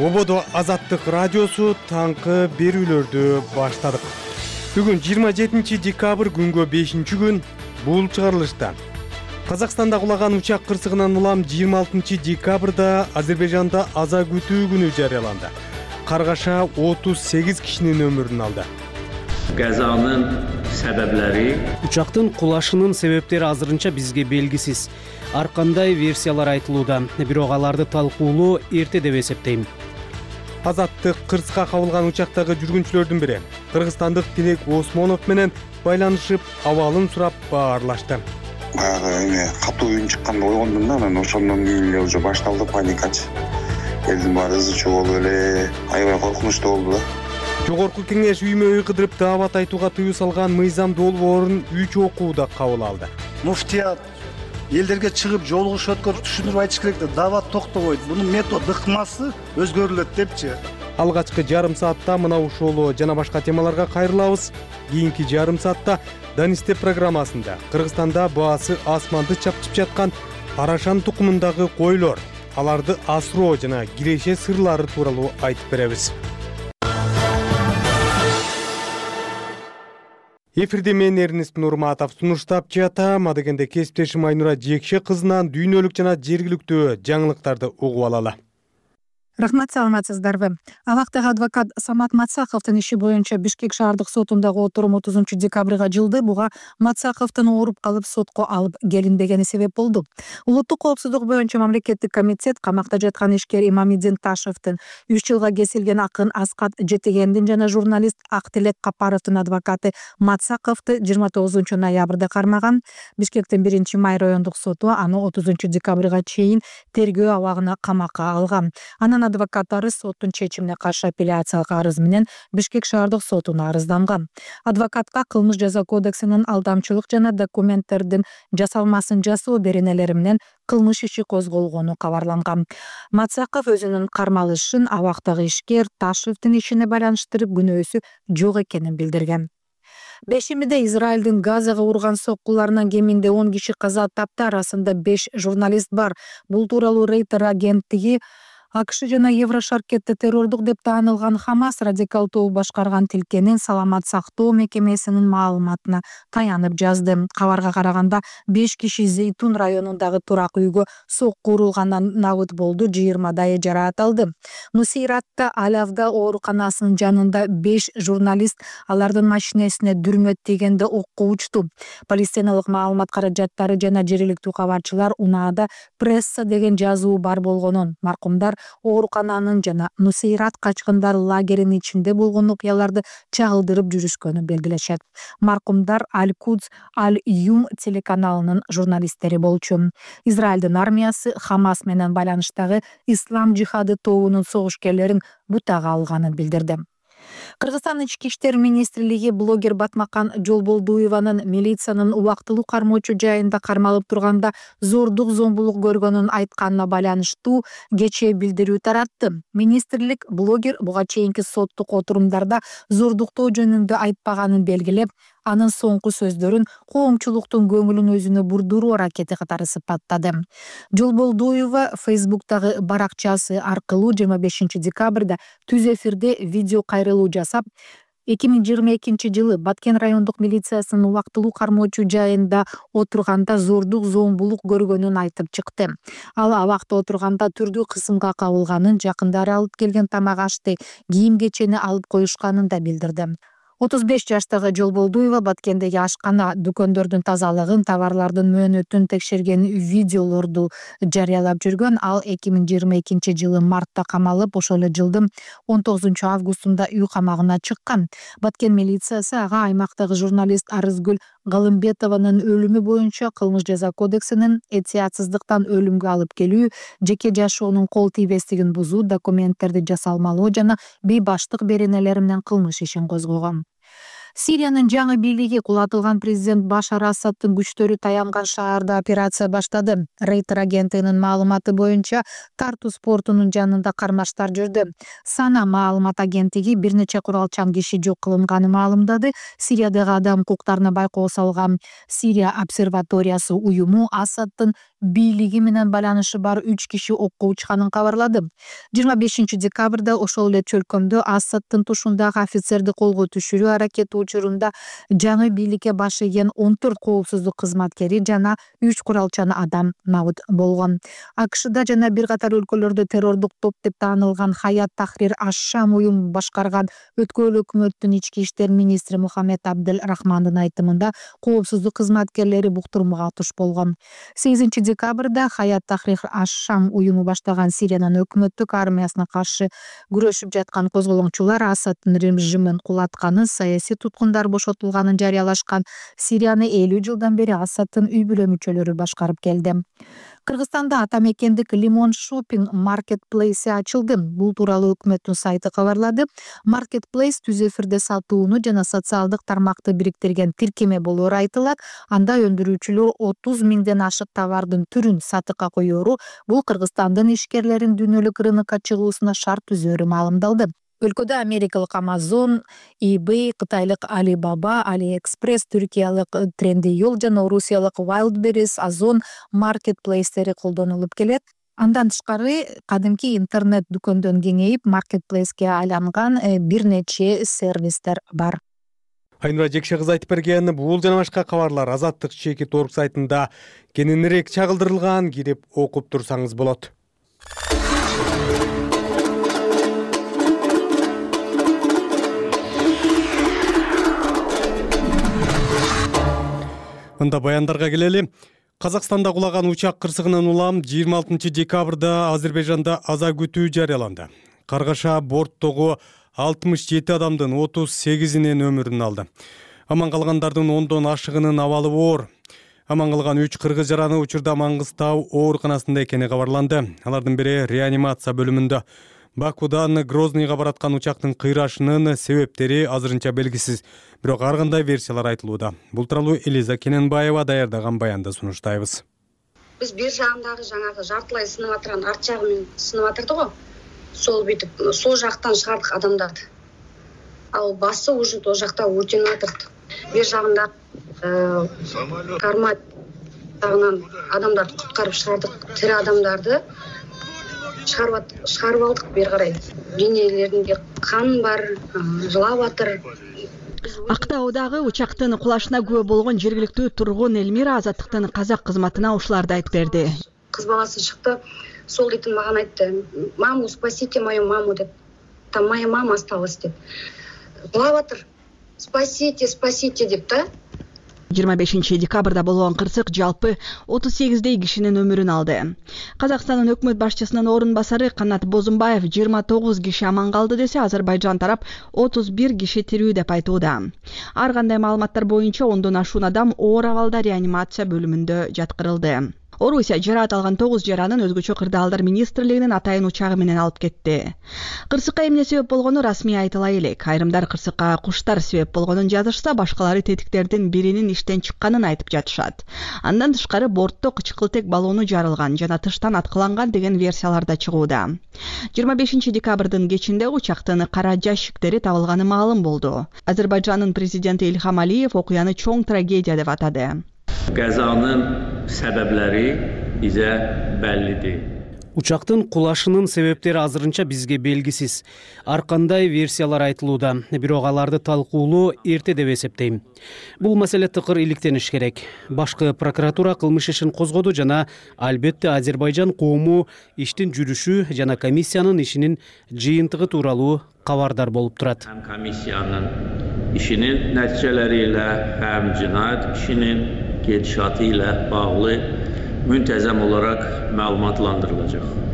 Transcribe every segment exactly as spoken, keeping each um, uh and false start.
Ободо Азаттык радиосу таңкы берүүлөрдү баштадык. Бүгүн жыйырма жетинчи декабрь күнгө бешинчи күн. Бул чыгарылышта Казакстанда кулаган учак кырсыгынан улам жыйырма алтынчы декабрда Азербайжанда аза күтүү күнү жарыяланды. Каргаша отуз сегиз кишинин өмүрүн алды. Qəzanın səbəbləri Учактын кулашынын себептери азырынча бизге белгисиз. Ар кандай версиялар айтылууда, бирок аларды талкуулоо эрте деп эсептейм. Азаттык кырска кабылган учактагы жүргүнчүлөрдүн бири кыргызстандык Тилек Осмонов менен байланышып, абалын сурап баарлашты. Баягы эме катуу үн чыкканда ойгондум да, анан ошондон кийин эле уже башталды паникачы. Элдин баары ызы чуу болуп эле аябай коркунучтуу болду да. Жогорку кеңеш үймө үй кыдырып даават айтууга тыюу салган Мыйзам долбоорун үч окууда кабыл алды. Муфтият элдерге чыгып жолугуш өткөрүп түшүндүрүп айтыш керек да, даават токтобойт. Бунун метод ыкмасы өзгөрүлөт депчи. Алгачкы жарым саатта мына ушул жана башка темаларга кайрылабыз. Кийинки жарым саатта Данисте программасында Кыргызстанда баасы асманды чапчып жаткан арашан тукумундагы койлор, аларды асыроо жана киреше сырлары тууралуу айтып беребиз. Эфирде мен Эрнест Нурматов сунуштап жатам. Адегенде кесиптешим Айнура Жекше кызынан дүйнөлүк жана жергиликтүү жаңылыктарды угуп алалы. Рахмат, саламатсыздарбы. Абактагы адвокат Самат Мацаховдун иши боюнча Бишкек шаардык сотундагы отурум отузунчу декабрга жылды. Буга Мацаховдун ооруп калып сотко алып келинбегени себеп болду. Улуттук коопсуздук боюнча мамлекеттик комитет камакта жаткан ишкер Имамиддин Ташевдин, үч жылга кесилген акын Аскат Жетегендин жана журналист Актилек Капаровдун адвокаты Мацаховду жыйырма тогузунчу ноябрда кармаган. Бишкектин биринчи май райондук соту аны отузунчу декабрга чейин тергөө абагына камакка алган. Анан адвокаттары соттун чечимине каршы апелляциялык арыз менен Бишкек шаардык сотуна арызданган. Адвокатка кылмыш жаза кодексинин алдамчылык жана документтердин жасалмасын жасоо беренелери менен кылмыш иши козголгону кабарланган. Мацаков өзүнүн кармалышын абактагы ишкер Ташевдин ишине байланыштырып күнөөсү жок экенин билдирген. Бешимиде Израилдин Газага урган соккуларынан кеминде он киши каза тапты, арасында беш журналист бар. Бул тууралуу Рейтер агенттиги АКШ жана Еврошаркетте террордук деп таанылган Хамас радикал тобу башкарган тилкенин саламат сактоо мекемесинин маалыматына таянып жазды. Кабарга караганда беш киши Зейтун районундагы турак үйгө сокку урулгандан набыт болду, жыйырмада жараат алды. Нусейратта Алавда ооруканасынын жанында беш журналист алардын машинесине дүрмөт тигенде окко учту. Палестиналык маалымат каражаттары жана жергиликтүү кабарчылар унаада пресса деген жазуу бар болгонун, маркумдар оорукананын жана Нусейрат качкындар лагеринин ичинде болгон окуяларды чагылдырып жүрүшкөнүн белгилешет. Маркумдар Аль-Кудс Аль-Юм телеканалынын журналисттери болчу. Израилдин армиясы Хамас менен байланыштагы Ислам жихады тобунун согушкерлерин бутага алганын билдирди. Кыргызстан ички иштер министрлиги блогер Батмакан Жолболдуеванын милициянын убактылуу кармоочу жайында кармалып турганда зордук зомбулук көргөнүн айтканына байланыштуу кечээ билдирүү таратты. Министрлик блогер буга чейинки соттук отурумдарда зордуктоо жөнүндө айтпаганын белгилеп, анын соңку сөздөрүн коомчулуктун көңүлүн өзүнө бурдуруу аракети катары сыпаттады. Жолболдуева Фейсбуктагы баракчасы аркылуу жыйырма бешинчи декабрда түз эфирде видео кайрылуу жасап, эки миң жыйырма экинчи жылы Баткен райондук милициясынын убактылуу кармоочу жайында отурганда зордук зомбулук көргөнүн айтып чыкты. Ал абакта отурганда түрдүү кысымга кабылганын, жакындары алып келген тамак ашты, кийим кечени алып коюшканын да билдирди. отуз беш жаштагы Жолболдуева Баткендеги ашкана, дүкөндөрдүн тазалыгын, товарлардын мөөнөтүн текшерген видеолорду жарыялап жүргөн. Ал эки миң жыйырма экинчи жылы мартта камалып, ошол эле жылдын он тогузунчу августунда үй камагына чыккан. Баткен милициясы ага аймактагы журналист Арызгүл Галымбетованын өлүмү боюнча кылмыш жаза кодексинин этиятсыздыктан өлүмгө алып келүү, жеке жашоонун кол тийбестигин бузуу, документтерди жасалмалоо жана бейбаштык беренелери менен кылмыш ишин козгогон. Сириянын жаңы бийлиги кулатылган президент Башар Асадтын күчтөрү таянган шаарда операция баштады. Рейтер агенттигинин маалыматы боюнча Тартус портунун жанында кармаштар жүрдү. Сана маалымат агенттиги бир нече куралчан киши жок кылынганы маалымдады. Сириядагы адам укуктарына байкоо салган Сирия обсерваториясы уюму Асадтын бийлиги менен байланышы бар үч киши окко учканын кабарлады. жыйырма бешинчи декабрда ошол эле чөлкөмдө Асадтын тушундагы офицерди колго түшүрүү аракети учурунда жаңы бийликке баш ийген он төрт коопсуздук кызматкери жана үч куралчан адам набыт болгон. АКШда жана бир катар өлкөлөрдө террордук топ деп таанылган Хаят Тахрир аш-Шам уюму башкарган өткөн өкмөттүн ички иштер министри Мухаммед Абдел Рахмандын айтымында коопсуздук кызматкерлери буктурмага туш болгон. сегизинчи декабрда Хаят Тахрир аш-Шам уюму баштаган Сириянын өкмөттүк армиясына каршы күрөшүп жаткан козголоңчулар Асадтын режимин кулатканын, саясий туткундар бошотулганын жарыялашкан. Сирияны элүү жылдан бери Асадтын үй бүлө мүчөлөрү башкарып келди. Кыргызстанда ата мекендик Лимон Shopping Marketplace ачылды. Бул тууралуу өкмөттүн сайты кабарлады. Marketplace түз эфирде сатууну жана социалдык тармакты бириктирген тиркеме болоору айтылат. Анда өндүрүүчүлөр отуз миңден ашык товардын түрүн сатыкка коёру, бул Кыргызстандын ишкерлерин дүйнөлүк рынокко чыгуусуна шарт түзөөрү маалымдалды. Өлкөдө америкалык Amazon, eBay, кытайлык Alibaba, AliExpress, түркиялык Trendyol жана орусиялык Wildberries, Ozon маркетплейстери колдонулуп келет. Андан тышкары кадимки интернет дүкөндөн кеңейип, маркетплейске айланган бир нече сервистер бар. Айнура Жекше кызы айтып берген бул жана башка кабарлар Азаттык чекит орг сайтында кененирээк чагылдырылган, кирип окуп турсаңыз болот. Анда баяндарга келели. Казакстанда кулаган учак кырсыгынан улам жыйырма алтынчы декабрда Азербайжанда аза күтүү жарыяланды. Каргаша борттогу алтымыш жети адамдын отуз сегизинин өмүрүн алды. Аман калгандардын ондон ашыгынын абалы оор. Аман калган үч кыргыз жараны учурда Маңгыстау ооруканасында экени кабарланды. Алардын бири реанимация бөлүмүндө. Бакудан Грозныйга бараткан учактын кыйрашынын себептери азырынча белгисиз, бирок ар кандай версиялар айтылууда. Бул тууралуу Элиза Кененбаева даярдаган баянда сунуштайбыз. Биз бир жагындагы жаңагы жартылай сынып атырган арт жагы менен сынып атырды го. Сол бүтүп, сол жактан чыгардык адамдарды. Ал басы уже ол жакта өртөнүп атырды. Бир жагында карма жагынан адамдарды куткарып чыгардык, тире адамдарды чыгарып алдык. Бери карай денелеринде кан бар, жылап атыр. Актаудагы учактын кулашына күбө болгон жергиликтүү тургун Элмира Азаттыктын казак кызматына ушуларды айтып берди. Кыз баласы чыкты, сол дейтин мага айтты: "Маму, спасите мою маму" деп. Там моя мама осталась деп. Жылап атыр. Спасите, спасите деп да. жыйырма бешинчи декабрда болгон кырсык жалпы отуз сегиздей кишинин өмүрүн алды. Казакстандын өкмөт башчысынын орун басары Канат Бозумбаев жыйырма тогуз киши аман калды десе, Азербайжан тарап отуз бир киши тирүү деп айтууда. Ар кандай маалыматтар боюнча ондон ашуун адам оор абалда реанимация бөлүмүндө жаткырылды. Орусия жараат алган тогуз жаранын өзгөчө кырдаалдар министрлигинин атайын учагы менен алып кетти. Кырсыкка эмне себеп болгону расмий айтыла элек. Айрымдар кырсыкка куштар себеп болгонун жазышса, башкалары тетиктердин биринин иштен чыкканын айтып жатышат. Андан тышкары бортто кычкылтек баллону жарылган жана тыштан аткыланган деген версиялар да чыгууда. жыйырма бешинчи декабрдын кечинде учактын кара жашиктери табылганы маалым болду. Азербайжандын президенти Ильхам Алиев окуяны чоң трагедия деп атады. Qəzanın səbəbləri bizə bəllidir. Учактын кулашынын себептери азырынча бизге белгисиз. Ар кандай версиялар айтылууда, бирок аларды талкуулоо эрте деп эсептейм. Бул маселе тыкыр иликтениш керек. Башкы прокуратура кылмыш ишин козгоду жана албетте Азербайжан коому иштин жүрүшү жана комиссиянын ишинин жыйынтыгы тууралуу кабардар болуп турат. Həm komissiyanın işinin nəticələri ilə, həm cinayət işinin gedişatı ilə bağlı müntəzəm olaraq məlumatlandırılacaq.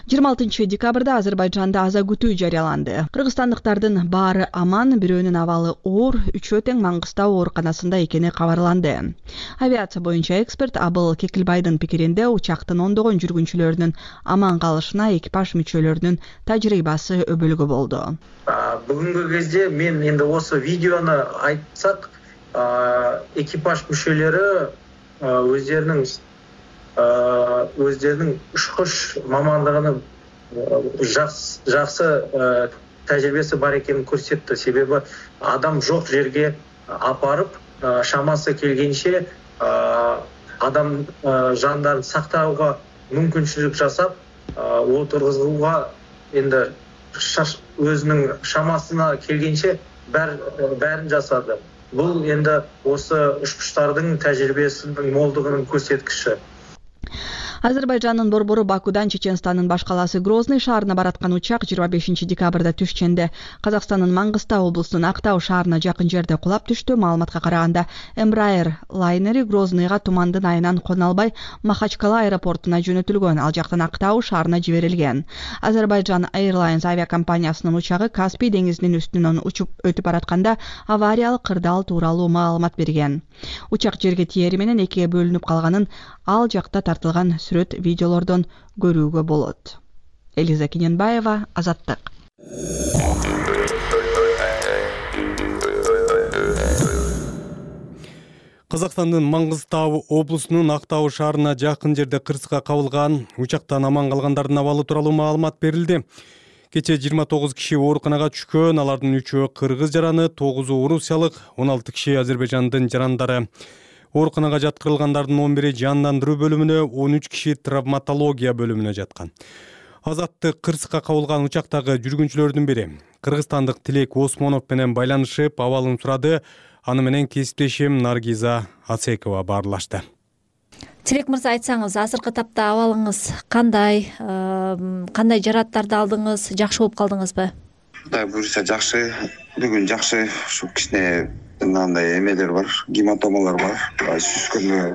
жыйырма алтынчы декабрда Азербайжанда аза күтүү жарыяланды. Кыргызстандыктардын баары аман, бирөөнүн абалы оор, үчөө тең Маңгыстау ооруканасында экени кабарланды. Авиация боюнча эксперт Абыл Кекилбайдын пикиринде учактын ондогон жүргүнчүлөрүнүн аман калышына экипаж мүчөлөрүнүн тажрыйбасы өбөлгө болду. Бүгүнкү кезде мен енді осы видеоны айтсақ, экипаж мүшелері өздерінің өздерінің ұшқыш мамандығының жақсы тәжірибесі бар екенін көрсетті. Себебі адам жоқ жерге апарып, шамасы келгенше адам жандарын сақтауға мүмкіншілік жасап, отырғызуға енді өзінің шамасына келгенше бәрін жасады. Бұл енді осы ұшқыштардың тәжірибесінің молдығының көрсеткіші. Азербайжандын борбору Бакудан Чеченстандын баш калаасы Грозный шаарына бараткан учак жыйырма бешинчи декабрда түшкөндө Казакстандын Маңгыстау облусунун Актау шаарына жакын жерде кулап түштү. Маалыматка караганда, Embraer лайнери Грозныйга тумандын айынан кона албай Махачкала аэропортуна жөнөтүлгөн, ал жактан Актау шаарына жиберилген. Азербайджан Airlines авиакомпаниясынын учагы Каспий деңизинин үстүнөн учуп өтүп баратканда авариялык кырдаал тууралуу маалымат берген. Учак жерге тиери менен экиге бөлүнүп калганын ал жакта тартылган сүрөт видеолордон көрүүгө болот. Элиза Кененбаева, Азаттык. Казакстандын Маңгыстау облусунун Актау шаарына жакын жерде кырсыкка кабылган учактан аман калгандардын абалы тууралуу маалымат берилди. Кече жыйырма тогуз киши ооруканага түшкөн, алардын үчөө кыргыз жараны, тогузу орусиялык, он алты киши Азербайжандын жарандары. Ооруканага жаткырылгандардын он бири жандандыруу бөлүмүнө, он үч киши травматология бөлүмүнө жаткан. Азаттык кырсыкка кабылган учактагы жүргүнчүлөрдүн бири кыргызстандык Тилек Осмонов менен байланышып, абалын сурады. Аны менен кесиптешим Наргиза Асекова баарлашты. Тилек мырза, айтсаңыз, азыркы тапта абалыңыз кандай, кандай жараттарды алдыңыз, жакшы болуп калдыңызбы? Кудай буюрса жакшы, бүгүн жакшы, ушу кичине мындай эмелер бар, гематомалар бар, сүзгөндө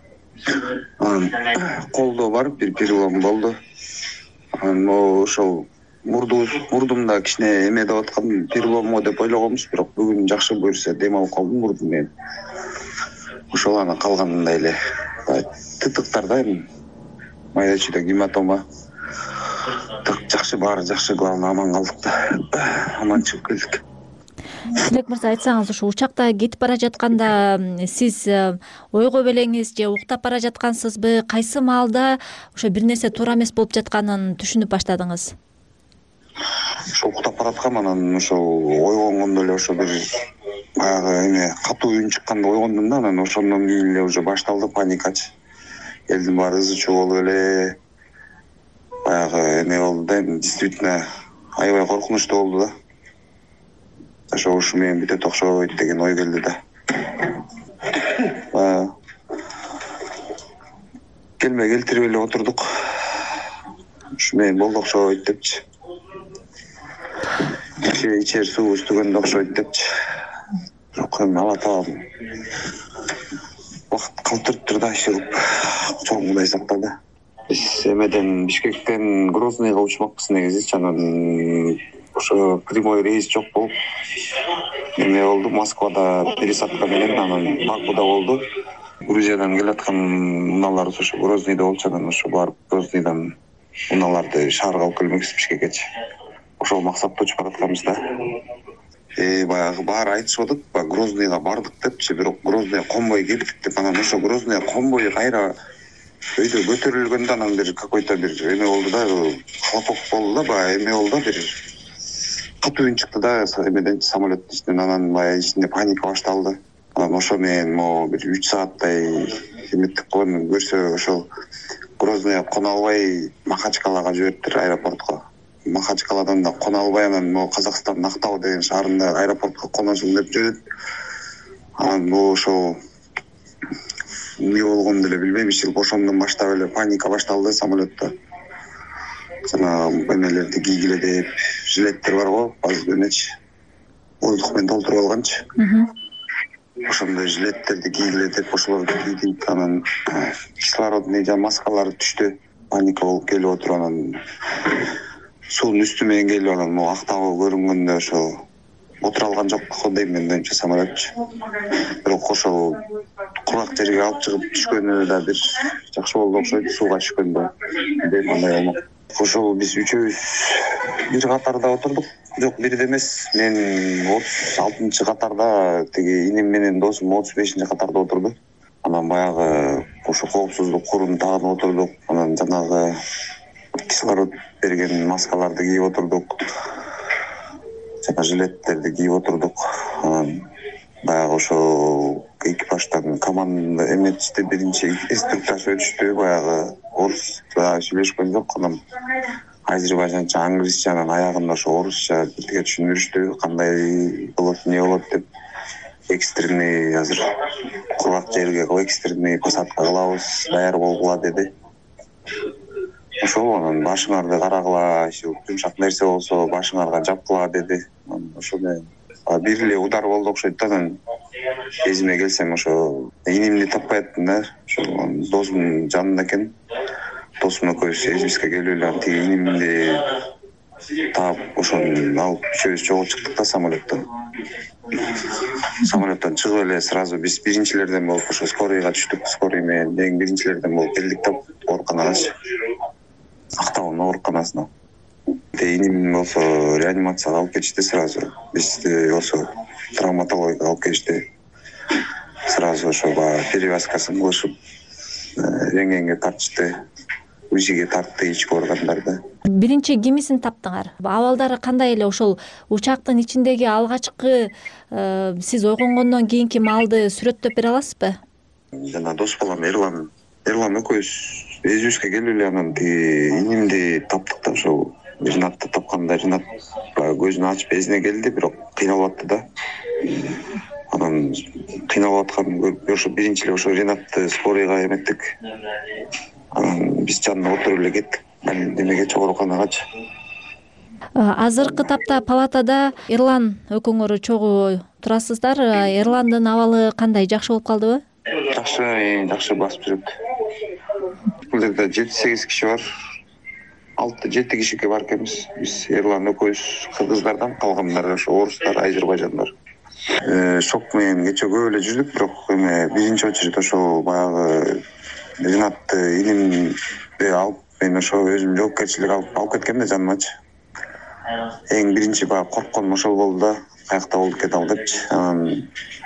колдо бар, бир перелом болду. Ошол мурдумда кичине эме деп аткан, перелому деп ойлогонбуз, бирок бүгүн жакшы буюрса дем алып калдым мурдум менен. Ошол аны калгандай эле тытыктарда эми майда чүйдө гематома. Жакшы, баары жакшы, главное аман калдык да. Аман чыгып келдик. Тилек мырза, айтсаңыз, ушу учакта кетип бара жатканда сиз ойго белеңиз же уктап бара жаткансызбы? Кайсы маалда ошо бир нерсе туура эмес болуп жатканын түшүнүп баштадыңыз? Ошо уктап бараткам, анан ошо ойгонгондо эле ошо бир баягы эме катуу үн чыкканда ойгондум да, анан ошондон кийин эле уже башталды паникачы. Элдин баары ызы чуу болуп эле баягы эме болду да, действительно аябай коркунучтуу болду да. Ошо ушу менен бүтөт окшойт деген ой келди да. Келме келтирип эле отурдук. Ушу менен болду окшойт депчи. Ичер суу үстүгөндө окшойт депчи. Жок, эми ала табам. Убакыт калтырыптыр да, иши кылып. Чоң Кудай сактады. Биз эмеден Бишкектен Грозныйга учмакпыз негизи, анан ошо прямой рейс жок болуп эме болду, Москвада пересадка менен, анан Бакуда болду. Грузиядан келаткан унаалар ошо Грознийде болчу, анан ошо барып Грознийдан унааларды шаарга алып келмекчи, Бишкекке. Ошол максатта учуп баратканбыз да. Э, баягы баары айтышып атат, Грознийга бардык депчи, бирок Грознийга конвой келдик деп, анан ошо Грознийга конвой кайра өйдө көтөрүлгөндө анан бир какой-то бир эме болду да, хлопок болду да, баягы эме болду да, бир катуу үн чыкты да эмеден, самолеттин ичинен. Анан баягы ичинде паника башталды. Анан ошо менен мо бир үч сааттай эметтик койгон, көрсө ошол Грознийга кона албай Махачкалага жибериптир, аэропортко. Махачкаладан да кона албай, анан мо Казакстандын Актау деген шаарында аэропортко коносуң деп жүрөт. Анан бул ошол эмне болгонду деле билбейм, ишил ошондон баштап эле паника башталды самолетто. Жана эмелерди кийгиле деп, жилеттер бар го, азыр эмечи, воздух менен толтуруп алганчы. Ошондой жилеттерди кийгиле деп ошолорду кийдик, анан кислородный жана маскалар түштү. паника болуп келип отуруп анан суунун үстү менен келип анан могу актабы көрүнгөндө ошо отура алган жок дейм мен оюмча самолетчу. Бирок ошол кургак жерге алып чыгып түшкөнү да бир жакшы болду окшойт, сууга түшкөндө дейм андай болмок. Ошол биз үчөөбүз бир катарда отурдук. Жок, бирде эмес. Мен отуз алтынчы катарда, тиги иним менен досум отуз бешинчи катарда отурду. Анан баягы ошо коопсуздук курун тагынып отурдук. Анан жанагы кислород берген маскаларды кийип отурдук. Жана жилеттерди кийип отурдук. Анан баягы ошо экипаждан команда эметишти, биринчи инструктаж өтүштү, баягы орусча сүйлөшкөн жок, анан азербайжанча, англисче, анан аягында ошо орусча бирге түшүндүрүштү, кандай болот, эмне болот деп. Экстренный азыр кургак жерге экстренный посадка кылабыз, даяр болгула деди. Ошол анан башыңарды карагыла, жумшак нерсе болсо башыңарга жапкыла деди. Ошо менен бир эле удар болду окшойт да. Анан эзиме келсем ошо инимди таппай аттым да. Ошо досумдун жанында экен. Досум экөөбүз эзибизге келип эле тиги инимди таап ошону алып үчөөбүз жолго чыктык да самолеттен. Самолеттен чыгып эле сразу биз биринчилерден болуп ошо скорыйга түштүк. Скорый менен эң биринчилерден болуп келдик да ооруканагачы. Актабынын ооруканасына. Иним болсо реанимацияга алып кетишти сразу. Бизди болсо травматологияга алып кетишти. Сразу ошо перевязкасын кылышып, рентгенге тартышты, УЗИге тартты ички органдарды. Биринчи кимисин таптыңар? Абалдары кандай эле? Ошол учактын ичиндеги алгачкы сиз ойгонгондон кийинки маалды сүрөттөп бере аласызбы? Жана дос балам Эрлан, Эрлан экөөбүз эзибизге келип эле анан тиги инимди таптык да. Ошол Ринатты тапканда Ринат көзүн ачып эзине келди, бирок кыйналып атты да. Анан кыйналып атканын көрүп ошо биринчи эле ошо Ринатты скорыйга эметтик. Анан биз жанына отуруп эле кеттик. Демеге ооруканагачы. Азыркы тапта палатада Эрлан экөөңөр чогуу турасыздар. Эрландын абалы кандай, жакшы болуп калдыбы? Жакшы, жакшы басып жүрөт. Бул жерде жети сегиз киши бар. алты жети кишиге бар экенбиз. Биз Эрлан экөөбүз кыргыздардан, калгандары ошо орустар, азербайжандар. Шок менен кече көп эле жүрдүк, бирок эме биринчи очередь ошол баягы Ринатты инимди алып, мен ошо өзүм жоопкерчилик алып алып кеткем да жанымачы. Эң биринчи баягы коркконум ошол болду да, каякта болду экен ал депчи. Анан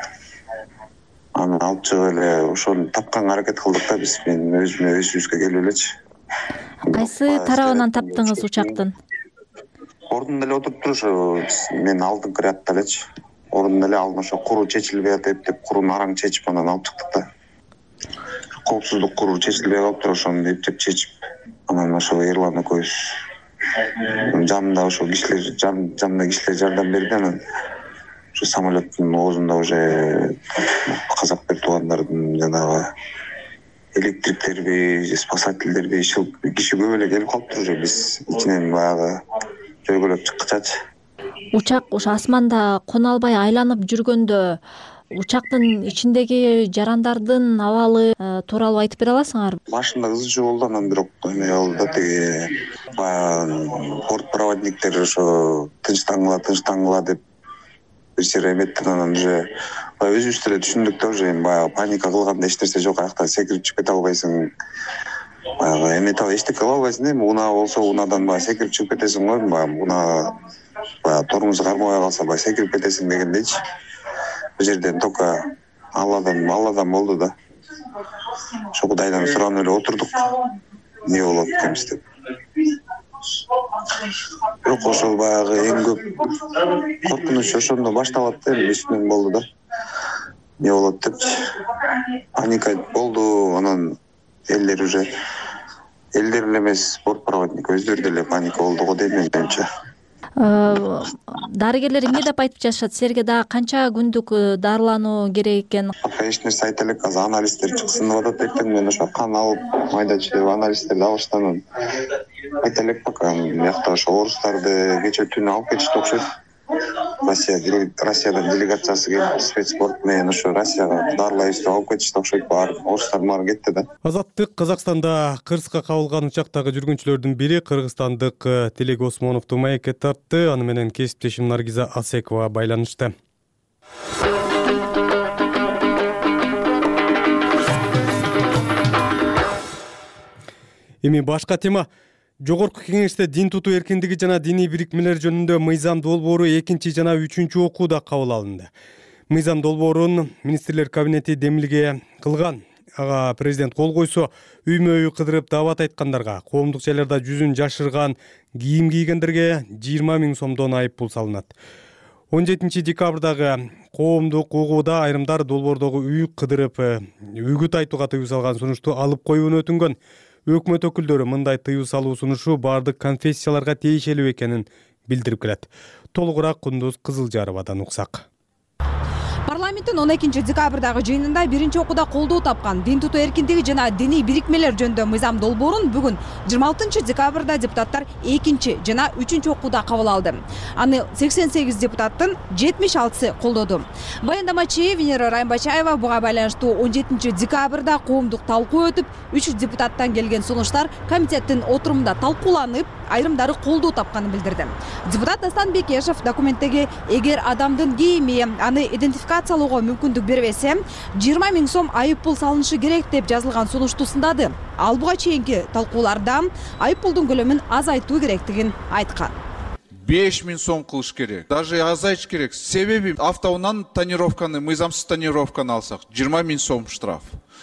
аны алып чыгып эле ошону тапканга аракет кылдык да биз, мен өзүмө өзүбүзгө келип элечи. Кайсы тарабынан таптыңыз учактын? Ордунда эле отуруп туруп ошо мен алдыңкы рядта элечи. Ордунда эле алдын ошо куру чечилбей атып деп куруну араң чечип анан алып чыктык да. Коопсуздук куру чечилбей калыптыр, ошону эптеп чечип анан ошо Эрлан экөөбүз жанында ошо кишилер жанында кишилер жардам берди. Анан ошо самолеттин оозунда уже казак бир туугандардын жанагы электриктерби, спасательдерби, киши көп эле келип калыптыр уже. Биз ичинен баягы жойгөлөп чыккычачы. Учак ошо асманда кона албай айланып жүргөндө учактын ичиндеги жарандардын абалы тууралуу айтып бере аласыңарбы? Башында кызычуу болду, анан бирок эме болду да, тиги баягы борт проводниктер ошо тынчтангыла, тынчтангыла деп бир сыйра эметти. Анан уже өзүбүз деле түшүндүк да, уже баягы паника кылганда эч нерсе жок, аякта секирип чыгып кете албайсың. Баягы эмете албайсың, эчтеке кыла албайсың, эми унаа болсо унадан баягы секирип чыгып кетесиң го, баягы унаа баягы тормозу кармабай калса баягы секирип кетесиң дегендейчи. Бул жерден только Алладан, Алладан болду да. Ошо Кудайдан суранып эле отурдук. Эмне болот экенбиз деп. Бирок ошол баягы эң көп коркунуч ошондо башталат да, үстүнөн болду да. Эмне болот депчи. Паника болду, анан элдер уже элдер эле эмес, бортпроводник өздөрү деле паника болду го дейм менимче. Дарыгерлер эмне деп айтып жатышат? Силерге дагы канча күндүк дарылануу керек экен? Эч нерсе айта элек, азыр анализдер чыксын деп атат. Эртең менен ошо кан алып, майда чыйып анализдерди алыштан айта элек, пока биякта ошо орустарды кече түнү алып кетишти окшойт. Россия Россиядан делегациясы келип спецспорт менен ошо Россияга дарылайбыз деп алып кетишти окшойт, баары орустардын баары кетти да. Азаттык Казакстанда кырсыкка кабылган учактагы жүргүнчүлөрдүн бири кыргызстандык Тилек Осмоновду маекке тартты. Аны менен кесиптешим Наргиза Асекова байланышты. Эми башка тема. Жогорку Кеңеште дин тутуу эркиндиги жана диний бирикмелер жөнүндө мыйзам долбоору экинчи жана үчүнчү окууда кабыл алынды. Мыйзам долбоорун министрлер кабинети демилге кылган. Ага президент кол койсо, үймө-үй кыдырып даават айткандарга, коомдук жайларда жүзүн жашырган кийим кийгендерге жыйырма миң сомдон айып пул салынат. он жетинчи декабрдагы коомдук угууда айрымдар долбоордогу үй кыдырып, үгүт айтууга тыюу салган сунушту алып коюуну өтүнгөн. Өкмөт өкүлдөрү мындай тыюу салуу сунушу бардык конфессияларга тиешелүү экенин билдирип келет. Толугураак Кундуз Кызылжаровадан уксак. Парламенттин он экинчи декабрдагы жыйынында биринчи окууда колдоо тапкан дин тутуу эркиндиги жана диний бирикмелер жөнүндө мыйзам долбоорун бүгүн жыйырма алтынчы декабрда депутаттар экинчи жана үчүнчү окууда кабыл алды. Аны сексен сегиз депутаттын жетимиш алтысы колдоду. Баяндамачы Венера Раймбачаева буга байланыштуу он жетинчи декабрда коомдук талкуу өтүп, үч депутаттан келген сунуштар комитеттин отурумунда талкууланып, айрымдары колдоо тапканын билдирди. Депутат Дастан Бекешев документтеги эгер адамдын кийими аны идентификациялоого мүмкүндүк бербесе, жыйырма миң сом айып пул салынышы керек деп жазылган сунушту сындады. Ал буга чейинки талкууларда айып пулдун көлөмүн азайтуу керектигин айткан. беш миң сом кылыш керек. Даже азайтыш керек. Себеби автоунан тонировканы, мыйзамсыз тонировканы алсак, жыйырма миң сом штраф.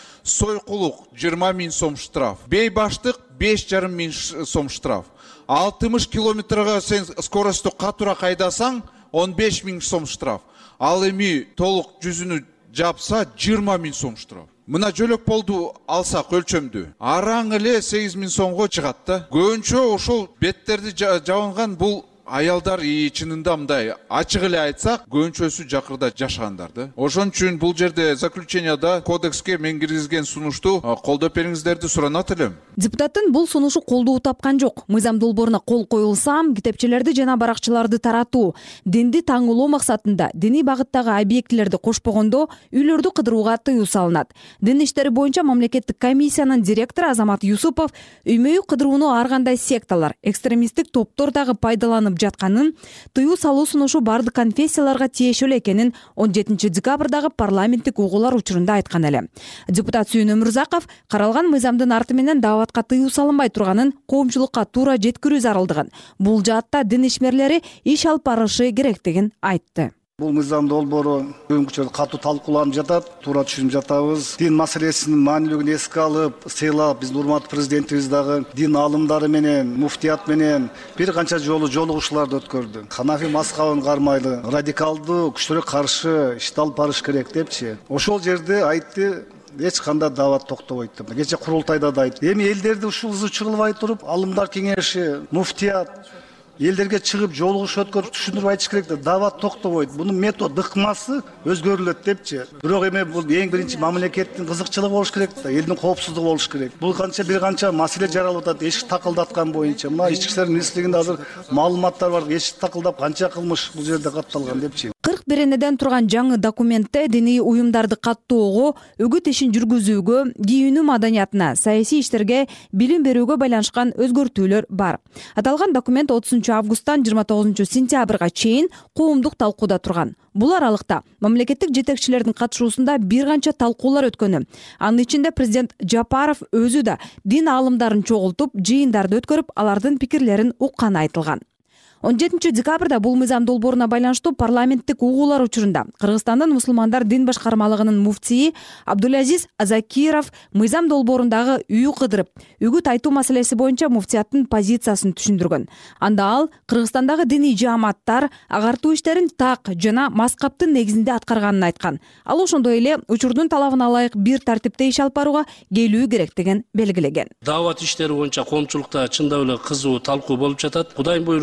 Сойкулук жыйырма миң сом штраф. Бейбаштык беш жарым миң сом штраф. алтымыш километрга сен скоросту катуураак айдасаң, он беш миң сом штраф. Ал эми толук жүзүнү жапса жыйырма миң сом штраф. Мына жөлөк болду алсак өлчөмдү. Араң эле сегиз миң сомго чыгат да. Көбүнчө ошол беттерди жабынган бул аялдар чынында мындай ачык эле айтсак, көбүнчөсү жакырда жашагандар да. Ошон үчүн бул жерде заключенияда кодекске мен киргизген сунушту колдоп бериңиздерди суранат элем. Депутаттын бул сунушу колдоо тапкан жок. Мыйзам долбооруна кол коюлса, китепчелерди жана баракчыларды таратуу, динди таңылоо максатында диний багыттагы объектилерди кошпогондо үйлөрдү кыдырууга тыюу салынат. Дин иштери боюнча мамлекеттик комиссиянын директору Азамат Юсупов үймө-үй кыдырууну ар кандай секталар, экстремисттик топтор дагы пайдаланып жатканын, тыюу салуу сунушу бардык конфессияларга тиешелүү экенин он жетинчи декабрдагы парламенттик угуулар учурунда айткан эле. Депутат Сүйүн Өмүрзаков каралган мыйзамдын арты менен дааватка тыюу салынбай турганын коомчулукка туура жеткирүү зарылдыгын, бул жаатта дин ишмерлери иш алып барышы керектигин айтты. Бул мыйзам долбоору көбүнчө катуу талкууланып жатат, туура түшүнүп жатабыз. Дин маселесинин маанилүүлүгүн эске алып, сыйлап, биздин урматтуу президентибиз дагы дин аалымдары менен, муфтият менен бир канча жолу жолугушууларды өткөрдү. Ханафи мазхабын кармайлы, радикалдуу күчтөргө каршы иш алып барыш керек депчи. Ошол жерде айтты, эч кандай даават токтобойт деп. Кече курултайда да айтты. Эми элдерди ушул чыгылбай туруп, алымдар кеңеши, муфтият элдерге чыгып жолугуш өткөрүп түшүндүрүп айтыш керек да, даават токтобойт. Бунун метод ыкмасы өзгөрүлөт депчи. Бирок эми бул эң биринчи мамлекеттин кызыкчылыгы болуш керек да, элдин коопсуздугу болуш керек. Бул канча бир канча маселе жаралып атат, эшик такылдаткан боюнча. Мына ички иштер министрлигинде азыр маалыматтар бар, эшик такылдап канча кылмыш бул жерде катталган депчи. кырк бир энеден турган жаңы документте диний уюмдарды каттоого, үгүт ишин жүргүзүүгө, кийинүү маданиятына, саясий иштерге, билим берүүгө байланышкан өзгөртүүлөр бар. Аталган документ отузунчу августтан жыйырма тогузунчу сентябрга чейин коомдук талкууда турган. Бул аралыкта мамлекеттик жетекчилердин катышуусунда бир канча талкуулар өткөнү. Анын ичинде президент Жапаров өзү да дин аалымдарын чогултуп, жыйындарды өткөрүп, алардын пикирлерин укканы айтылган. он жетинчи декабрда бул мыйзам долбооруна байланыштуу парламенттик угуулар учурунда Кыргызстандын мусулмандар дин башкармалыгынын муфтии Абдулазиз Азакиров мыйзам долбоорундагы үй кыдырып, үгүт айтуу маселеси боюнча муфтияттын позициясын түшүндүргөн. Анда ал Кыргызстандагы диний жааматтар агартуу иштерин так жана маскаптын негизинде аткарганын айткан. Ал ошондой эле учурдун талабына ылайык бир тартипте иш алып барууга келүү керектигин белгилеген. Даават иштери боюнча коомчулукта чындап эле кызуу талкуу болуп жатат. Кудайым буйруса мындан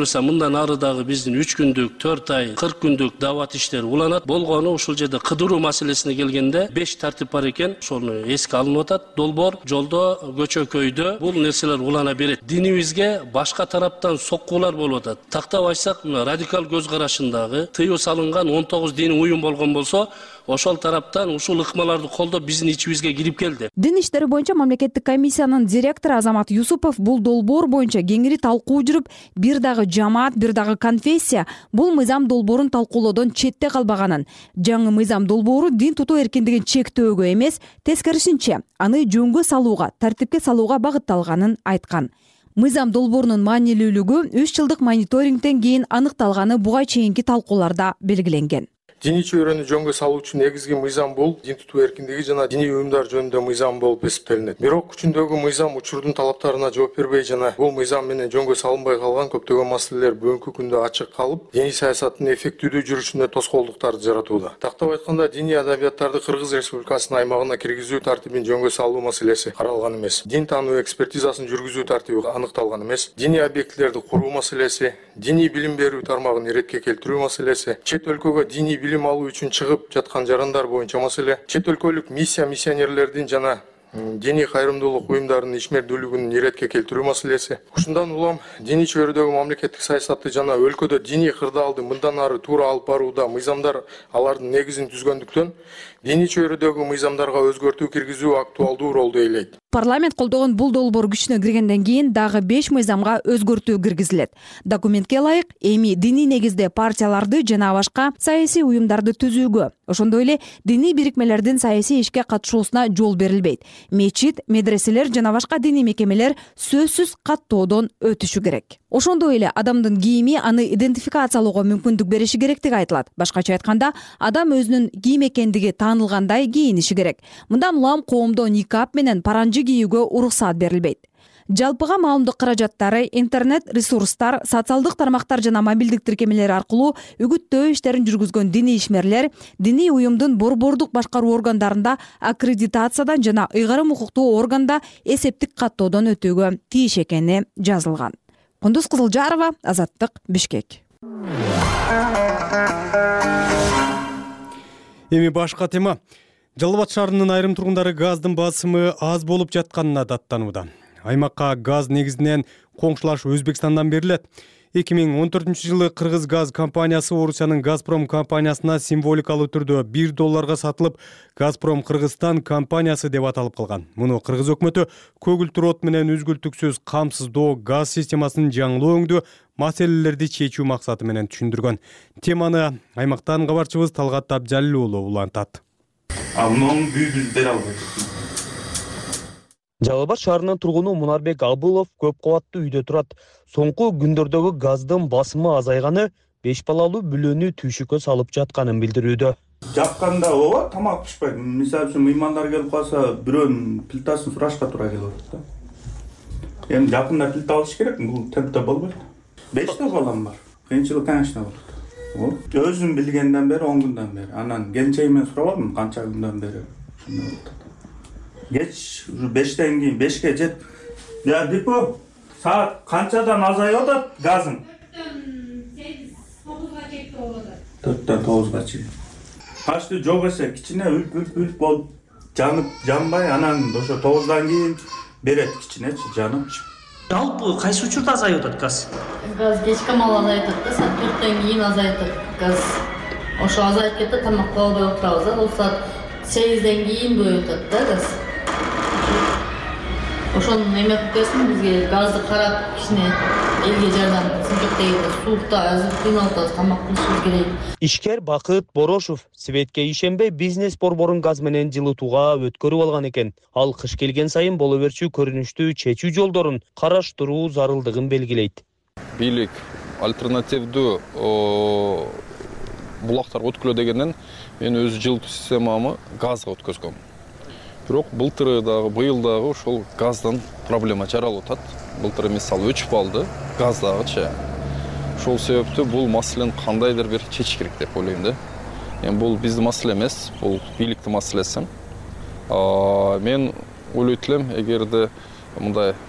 андан ары дагы биздин үч күндүк, төрт ай, кырк күндүк дават иштери уланат. Болгону ушул жерде кыдыруу маселесине келгенде беш тартип бар экен. Ошону эске алынып атат. Долбоор, жолдо, көчө көйдө бул нерселер улана берет. Динибизге башка тараптан соккуулар болуп атат. Тактап айтсак, мына радикал көз карашындагы тыюу салынган он тогуз диний уюм болгон болсо, ошол тараптан ушул ыкмаларды колдоп биздин ичибизге кирип келди. Дин иштери боюнча мамлекеттик комиссиянын директору Азамат Юсупов бул долбоор боюнча кеңири талкуу жүрүп, бир дагы жамаат, бир дагы конфессия бул мыйзам долбоорун талкуулоодон четте калбаганын, жаңы мыйзам долбоору дин тутуу эркиндигин чектөөгө эмес, тескерисинче аны жөнгө салууга, тартипке салууга багытталганын айткан. Мыйзам долбоорунун маанилүүлүгү үч жылдык мониторингден кийин аныкталганы буга чейинки талкууларда белгиленген. Диний чөйрөнү жөнгө салуучу негизги мыйзам бул дин тутуу эркиндиги жана диний уюмдар жөнүндө мыйзам болуп эсептелинет. Бирок күчүндөгү мыйзам учурдун талаптарына жооп бербей жана бул мыйзам менен жөнгө салынбай калган көптөгөн маселелер бүгүнкү күндө ачык калып, диний саясаттын эффективдүү жүрүшүнө тоскоолдуктарды жаратууда. Тактап айтканда, диний адабияттарды Кыргыз Республикасынын аймагына киргизүү тартибин жөнгө салуу маселеси каралган эмес. Дин таануу экспертизасын жүргүзүү тартиби аныкталган эмес. Диний объектилерди куруу маселеси, диний билим берүү тармагын иретке келтирүү маселеси, чет өлкөгө диний билим алуу үчүн чыгып жаткан жарандар боюнча маселе, чет өлкөлүк миссия миссионерлердин жана диний кайрымдуулук уюмдарынын ишмердүүлүгүн иретке келтирүү маселеси. Ушундан улам диний чөйрөдөгү мамлекеттик саясатты жана өлкөдө диний кырдаалды мындан ары туура алып барууда мыйзамдар алардын негизин түзгөндүктөн диний чөйрөдөгү мыйзамдарга өзгөртүү киргизүү актуалдуу ролду ээлейт. Парламент колдогон бул долбоор күчүнө киргенден кийин дагы беш мыйзамга өзгөртүү киргизилет. Документке ылайык эми диний негизде партияларды жана башка саясий уюмдарды түзүүгө, ошондой эле диний бирикмелердин саясий ишке катышуусуна жол берилбейт. Мечит, медреселер жана башка диний мекемелер сөзсүз каттоодон өтүшү керек. Ошондой эле адамдын кийими аны идентификациялоого мүмкүндүк бериши керектиги айтылат. Башкача айтканда, адам өзүнүн кийим экендиги таанылгандай кийиниши керек. Мындан улам коомдо никап менен паранжы кийүүгө уруксаат берилбейт. Жалпыга маалымдык каражаттары, интернет ресурстар, социалдык тармактар жана мобилдик тиркемелер аркылуу үгүттөө иштерин жүргүзгөн диний ишмерлер диний уюмдун борбордук башкаруу органдарында аккредитациядан жана ыйгарым укуктуу органда эсептик каттоодон өтүүгө тийиш экени жазылган. Кундуз Кызылжарова, Азаттык, Бишкек. Эми башка тема. Жалал Абад шаарынын айрым тургундары газдын басымы аз болуп жатканына даттанууда. Аймакка газ негизинен коңшулаш Өзбекстандан берилет. эки миң он төртүнчү жылы Кыргыз газ компаниясы Орусиянын Газпром компаниясына символикалуу түрдө бир долларга сатылып, Газпром Кыргызстан компаниясы деп аталып калган. Муну Кыргыз өкмөтү көгүлтүр от менен үзгүлтүксүз камсыздоо газ системасын жаңылоо өңдүү маселелерди чечүү максаты менен түшүндүргөн. Теманы аймактан кабарчыбыз Талгат Абжалил уулу улантат. А мунун бүйүбүз бере албайт. Жалал Абад шаарынын тургуну Мунарбек Абылов көп кабаттуу үйдө турат. Соңку күндөрдөгү газдын басымы азайганы беш балалуу бүлөнү түйшүккө салып жатканын билдирүүдө. Жакканда ооба тамак пишпайт. Мисалы үчүн меймандар келип калса, бирөөнүн плитасын сурашка туура келип атат да. Эми жакында плита алыш керек, бул темпте болбойт. Беште балам бар. Кыйынчылык, конечно, болот. Өзүм билгенден бери он күндөн бери. Анан келинчегимен сурабадым канча күндөн бери. Ошондой болот. Geç beşten кийин бешке жет. Ya Dipo, saat kançadan azayıp atат gazın? төрттөн тогузга чейин. Качты жок эсе кичине үлп үлп үлп болуп жанып жанбай, анан ошо тогуздан кийин берет кичинечи жанып. Жалпы кайсы учурда азайып атат газ? Газ кечке маал азайып атат да, саат төрттөн кийин азайып атат газ. Ошо азайып кетти, тамак кыла албай отурабыз да, бул саат сегизден кийин көбөйүп атат да газ. Ошонун эметип келсин бизге газды карап кичине элге жардам сынчок дегенде суукта азыр кыйналып атабыз, тамак кылышыбыз керек. Ишкер Бакыт Борошов Светке ишенбей бизнес борборун газ менен жылытууга өткөрүп алган экен. Ал кыш келген сайын боло берчү көрүнүштүү чечүү жолдорун караштыруу зарылдыгын белгилейт. Бийлик альтернативдүү булактарга өткөрө дегенден мен өз жылытуу системамы газга өткөзгөм. Бирок былтыры дагы, быйыл дагы ошол газдан проблема жаралып атат. Былтыры мисалы өчүп алды, газ дагычы. Ошол себептүү бул маселени кандайдыр бир чечиш керек деп ойлойм да. Эми бул биздин маселе эмес, бул бийликтин маселеси. Мен ойлойт элем, эгерде мындай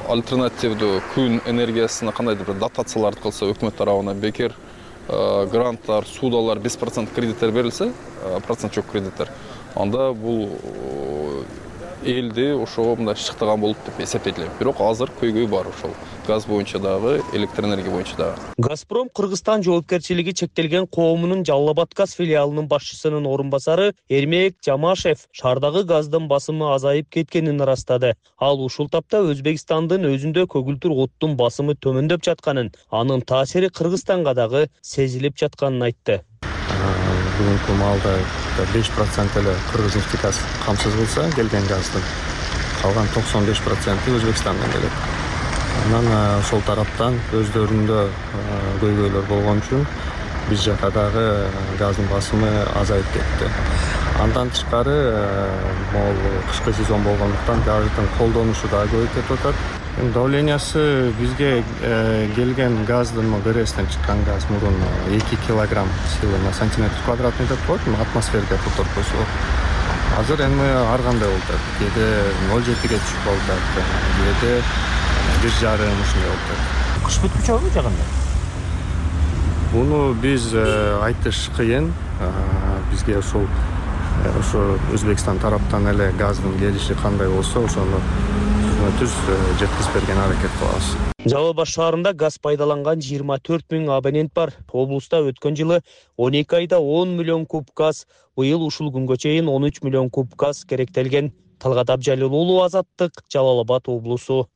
альтернативдүү күн энергиясына кандайдыр бир дотацияларды кылса өкмөт тарабынан бекер гранттар, судалар беш процент кредиттер берилсе, процент жок кредиттер, анда бул элди ошого мындай шыктаган болуп деп эсептейт. Бирок азыр көйгөй бар ошол газ боюнча дагы, электр энергия боюнча дагы. Газпром Кыргызстан жоопкерчилиги чектелген коомунун Жалал Абад газ филиалынын башчысынын орун басары Эрмек Жамашев шаардагы газдын басымы азайып кеткенин ырастады. Ал ушул тапта Өзбекстандын өзүндө көгүлтүр оттун басымы төмөндөп жатканын, анын таасири Кыргызстанга дагы сезилип жатканын айтты. Бүгүнкү маалда беш процент эле Кыргызнефтегаз камсыз кылса келген газдын, калган токсон беш проценти Өзбекстандан келет. Анан ошол тараптан өздөрүндө көйгөйлөр болгон үчүн биз жака дагы газдын басымы азайып кетти. Андан тышкары могул кышкы сезон болгондуктан газдын колдонушу дагы көбөйүп кетип атат. Давлениясы бизге келген газдын ГРСтен чыккан газ мурун эки килограмм силы на сантиметр квадратный деп коет, атмосферге которуп койсо. Азыр эми ар кандай болуп атат. Кээде ноль жетиге түшүп калат, кээде бир жарым ушундай болуп атат. Кыш бүткүчөбү жагында? Буну биз айтыш кыйын. Бизге ошол ошо Өзбекстан тараптан эле газдын келиши кандай болсо, ошону түз жеткизип берген аракет кылабыз. Жалал Абад шаарында газ пайдаланган жыйырма төрт миң абонент бар. Облуста өткөн жылы он эки айда он миллион куб газ, быйыл ушул күнгө чейин он үч миллион куб газ керектелген. Талгат Абжалил уулу, Азаттык, Жалал Абад облусу.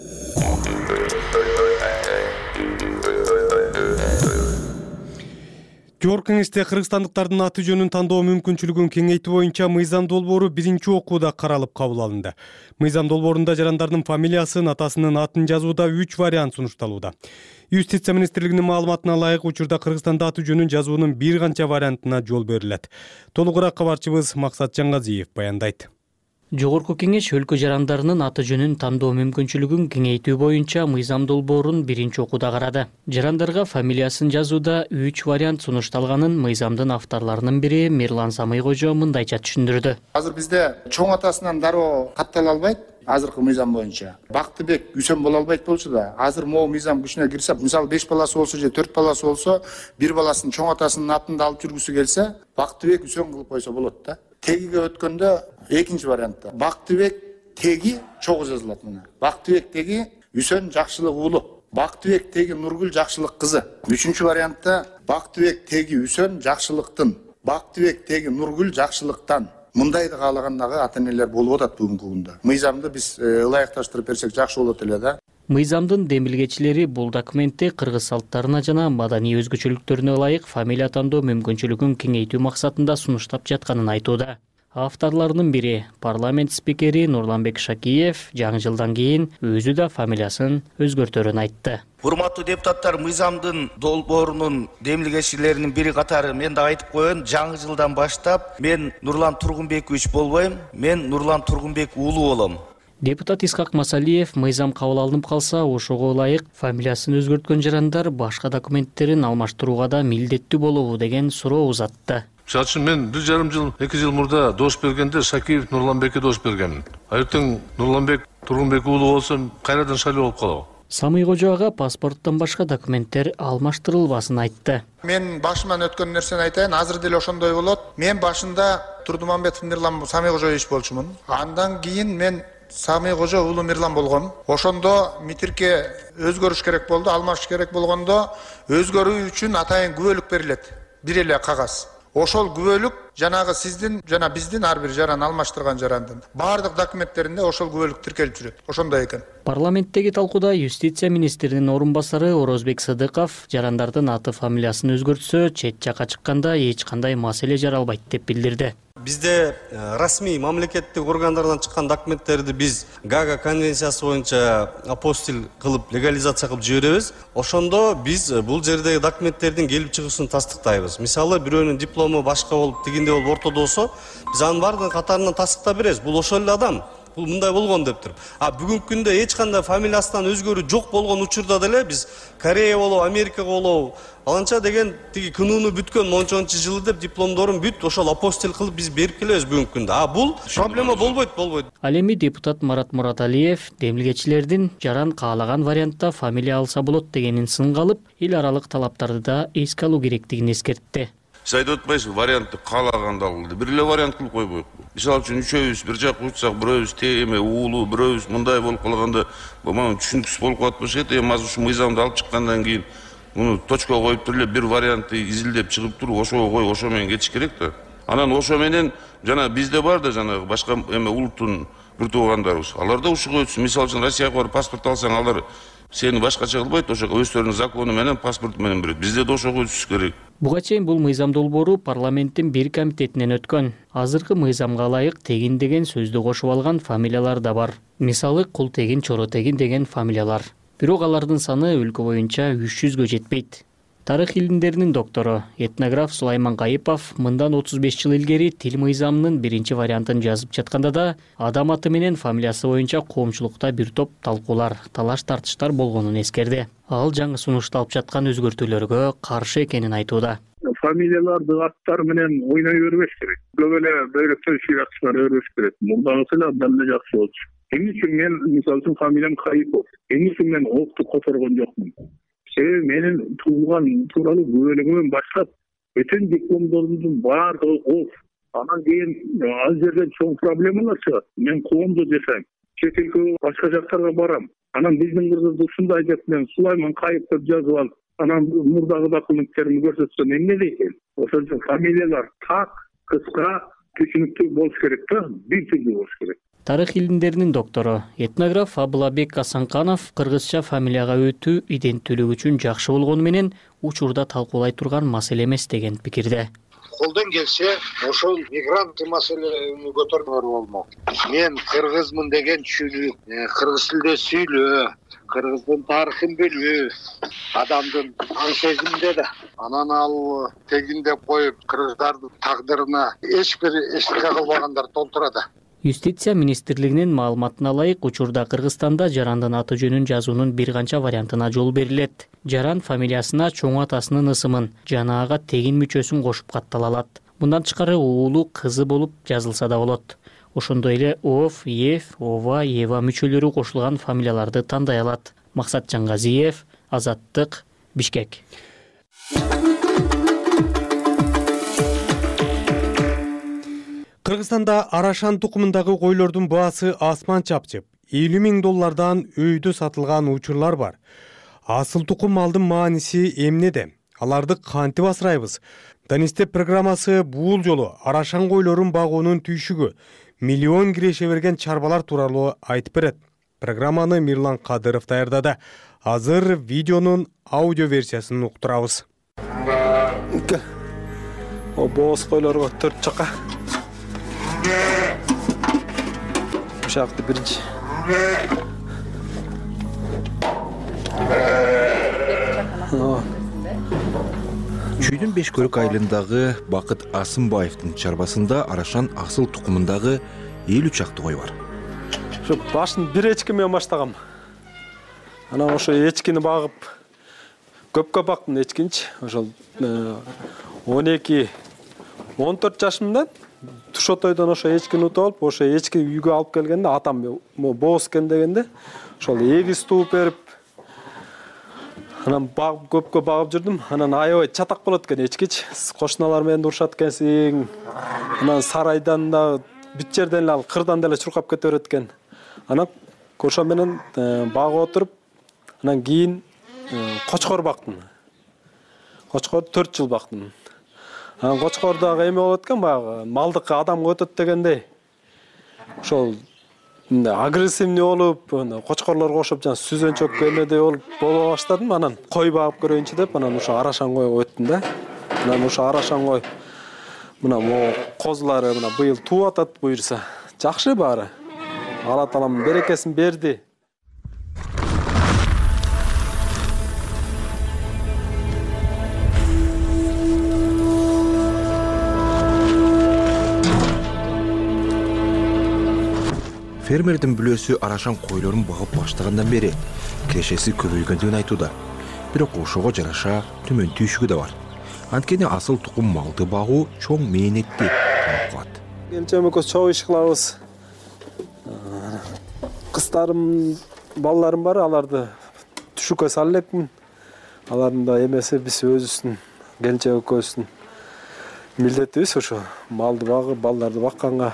Жогорку кеңеште кыргызстандыктардын аты жөнүн тандоо мүмкүнчүлүгүн кеңейтүү боюнча мыйзам долбоору биринчи окууда каралып кабыл алынды. Мыйзам долбоорунда жарандардын фамилиясын, атасынын атын жазууда үч вариант сунушталууда. Юстиция министрлигинин маалыматына ылайык, учурда Кыргызстанда аты жөнүн жазуунун бир канча вариантына жол берилет. Толугураак кабарчыбыз Максат Жаңгазиев баяндайт. Жогорку кеңеш өлкө жарандарынын аты жөнүн тандоо мүмкүнчүлүгүн кеңейтүү боюнча мыйзам долбоорун биринчи окууда карады. Жарандарга фамилиясын жазууда үч вариант сунушталганын мыйзамдын авторлорунун бири Мирлан Самыйкожо мындайча түшүндүрдү. Азыр бизде чоң атасынан дароо каттала албайт. Азыркы мыйзам боюнча Бактыбек Үсөн боло албайт болчу да, азыр могу мыйзам күчүнө кирсе, мисалы беш баласы болсо же төрт баласы болсо, бир баласын чоң атасынын атында алып жүргүсү келсе, Бактыбек Үсөн кылып койсо болот да. Тегиге өткөндө экинчи вариантта Бактыбек теги чогуу жазылат мына. Бактыбек теги Үсөн Жакшылык уулу, Бактыбек теги Нургүл Жакшылык кызы. Үчүнчү вариантта Бактыбек теги Үсөн Жакшылыктын, Бактыбек теги Нургүл Жакшылыктан. Мындайды каалагандагы ата-энелер болуп атат бүгүнкү күндө. Мыйзамды биз ылайыкташтырып берсек жакшы болот эле да. Мыйзамдын демилгечилери бул документте кыргыз салттарына жана маданий өзгөчөлүктөрүнө ылайык фамилия тандоо мүмкүнчүлүгүн кеңейтүү максатында сунуштап жатканын айтууда. Авторлорунун бири парламент спикери Нурланбек Шакиев жаңы жылдан кийин өзү да фамилиясын өзгөртөрүн айтты. Урматтуу депутаттар, мыйзамдын долбоорунун демилгечилеринин бири катары мен да айтып коеюн, жаңы жылдан баштап мен Нурлан Тургунбекович болбойм, мен Нурлан Тургунбек уулу болом. Депутат Исхак Масалиев мыйзам кабыл алынып калса, ошого ылайык фамилиясын өзгөрткөн жарандар башка документтерин алмаштырууга да милдеттүү болобу деген суроо узатты. Мисалы үчүн мен бир жарым жыл, эки жыл мурда дош бергенде Шакиев Нурланбекке дош берген. Ертең Нурланбек Тургунбек уулу болсо кайрадан шайлоо болуп калабы? Самыйкожо ага паспорттон башка документтер алмаштырылбасын айтты. Мен башыман өткөн нерсени айтайын, азыр деле ошондой болот. Мен башында Турдумамбетов Мирлан Самыйкожоевич болчумун. Андан кийин мен Самыйкожо уулу Мирлан болгом. Ошондо митирке өзгөрүш керек болду, алмашыш керек болгондо өзгөрүү үчүн атайын күбөлүк берилет. Бир эле кагаз. Ошол күбөлүк жанагы сиздин жана биздин ар бир жаран алмаштырган жарандын баардык документтеринде ошол күбөлүк тиркелип жүрөт. Ошондой экен. Парламенттеги талкууда юстиция министринин орун басары Орозбек Сыдыков жарандардын аты фамилиясын өзгөртсө, чет жака чыкканда эч кандай маселе жаралбайт деп билдирди. Бизде расмий мамлекеттик органдардан чыккан документтерди биз Гага конвенциясы боюнча апостиль кылып легализация кылып жиберебиз. Ошондо биз бул жердеги документтердин келип чыгышын тастыктайбыз. Мисалы бирөөнүн диплому башка болуп, тигинде болуп ортодо болсо, биз анын баардыгын катарынан тастыктап беребиз. Бул ошол эле адам. бул мындай болгон деп туруп. А бүгүнкү күндө эч кандай фамилиясынан өзгөрүү жок болгон учурда деле биз Корея болобу, Америка болобу, аланча деген тиги кынууну бүткөн мончончу жылы деп дипломдорун бүт ошол апостил кылып биз берип келебиз бүгүнкү күндө. А бул проблема болбойт, болбойт. Ал эми депутат Марат Мураталиев демилгечилердин жаран каалаган вариантта фамилия алса болот дегенин сынга алып, эл аралык талаптарды да эске алуу керектигин эскертти. Сиз айтып атпайсызбы, вариантты каалаганда алды. Бир эле вариант кылып койбойт. Мисалы үчүн үчөөбүз бир жакка учсак, бирөөбүз теме уулуу, бирөөбүз мындай болуп калганда, мага түшүнүксүз болуп калат болчу. Эми азыр ушу мыйзамды алып чыккандан кийин муну точка коюп туруп эле бир вариантты изилдеп чыгып туруп, ошого кой, ошо менен кетиш керек да. Анан ошо менен жана бизде бар да жанагы башка эме улуттун бир туугандарыбыз. Алар да ушуга өтсүн. Мисалы үчүн Россияга барып паспорт алсаң, алар сени башкача кылбайт, ошого өздөрүнүн закону менен паспорт менен берет. Бизде да ошого өтүш керек. Буга чейин бул мыйзам долбоору парламенттин бир комитетинен өткөн. Азыркы мыйзамга ылайык тегин деген сөздү кошуп алган фамилиялар да бар. Мисалы Култегин, Чоротегин деген фамилиялар. Бирок алардын саны өлкө боюнча үч жүзгө жетпейт. Тарых илимдеринин доктору, этнограф Сулайман Кайыпов мындан отуз беш жыл илгери тил мыйзамынын биринчи вариантын жазып жатканда да адам аты менен фамилиясы боюнча коомчулукта бир топ талкуулар, талаш-тартыштар болгонун эскерди. Ал жаңы сунушта алып жаткан өзгөртүүлөргө каршы экенин айтууда. Фамилияларды аттары менен ойнай бербеш керек. Көп эле бөйрөктөн ширакчылар өрбөш керек. Мурдагысы эле абдан эле жакшы болчу. Эмне үчүн мен мисалы үчүн фамилиям Кайыпов. Эмне үчүн мен окту которгон жокмун? Себеби менин туулган тууралуу бөлүгүмөн баштап бүтүн дипломдорумдун баардыгы Оф. Анан кийин ал жерден чоң проблемалар чыгат. Мен коомдо жашайм. Чет элге башка жактарга барам. Анан биздин кыргызды ушундай деп мен Сулайман Кайып деп жазып алып, анан мурдагы документтеримди көрсөтсөм эмне дейт? Ошол үчүн фамилиялар так, кыска, түшүнүктүү болуш керек да, бир түрдүү болуш керек. Тарых илимдеринин доктору, этнограф Абылабек Асанканов кыргызча фамилияга өтүү иденттүүлүк үчүн жакшы болгону менен учурда талкуулай турган маселе эмес деген пикирде. Колдон келсе, ошол мигрант маселени көтөрмөр болмок. Мен кыргызмын деген түшүнүк, кыргыз тилде сүйлөө, кыргыздын тарыхын билүү, адамдын аң сезиминде да. Анан ал тегин деп коюп, кыргыздардын тагдырына эч бир эчтеке кылбагандар толтурат. Юстиция министрлигинин маалыматына ылайык, учурда Кыргызстанда жарандын аты жөнүн жазуунун бир канча вариантына жол берилет. Жаран фамилиясына чоң атасынын ысымын жана ага тегин мүчөсүн кошуп каттала алат. Мындан тышкары уулу, кызы болуп жазылса да болот. Ошондой эле Оф, Ев, Ова, Ева мүчөлөрү кошулган фамилияларды тандай алат. Максат Жаңгазиев, Азаттык, Бишкек. Кыргызстанда арашан тукумундагы койлордун баасы асман чапчып, элүү миң доллардан өйдө сатылган учурлар бар. Асыл тукум малдын мааниси эмнеде? Аларды кантип асырайбыз? Данистеп программасы бул жолу арашан койлорун багуунун түйшүгү, миллион киреше берген чарбалар тууралуу айтып берет. Программаны Мирлан Кадыров даярдады. Азыр видеонун аудио версиясын уктурабыз. О боос койлорго төрт чака. Ушакты биринчи. Чүйдүн Бешкөрүк айылындагы Бакыт Асымбаевдин чарбасында арашан асыл тукумундагы элүү чакты кой бар. Ошо башын бир эчки менен баштагам. Анан ошо эчкини багып, көпкө бактым эчкинчи. Ошол он эки он төрт жашымда Тушотойдон ошо эчкини утуп алып, ошо эчки үйгө алып келгенде атам бооз экен дегенде, ошол эгиз тууп берип, анан багып көпкө багып жүрдүм. Анан аябай чатак болот экен эчкич. Кошуналар менен урушат экенсиң. Анан сарайдан да бүт жерден эле ал кырдан деле чуркап кете берет экен. Анан ошо менен багып отуруп, анан кийин кочкор бактым. Кочкор төрт жыл бактым. Анан кочкордагы эме болот экен, баягы малдыкы адамга өтөт дегендей. Ошол агрессивный болуп, кочкорлор кошуп, жана сүзөнчөк эмедей болуп боло баштадым. Анан кой багып көрөйүнчү деп, анан ошо арашан койго өттүм да. Анан ошо арашан кой мына могу козулары мына быйыл тууп атат буюрса. Жакшы баары. Алла таалам берекесин берди. Фермердин бүлөсү Арашан койлорун багып баштагандан бери кирешеси көбөйгөндүгүн айтууда. Бирок ошого жараша төмөн түйшүгү да бар. Анткени асыл тукум малды багуу чоң мээнетти талап кылат. Келчем экөөбүз чоң иш кылабыз. Кыздарым, балдарым бар, аларды түшүккө салып элекмин. Алардын да эмеси биз өзүбүздүн келинчек экөөбүздүн милдетибиз ошо малды багып, балдарды бакканга.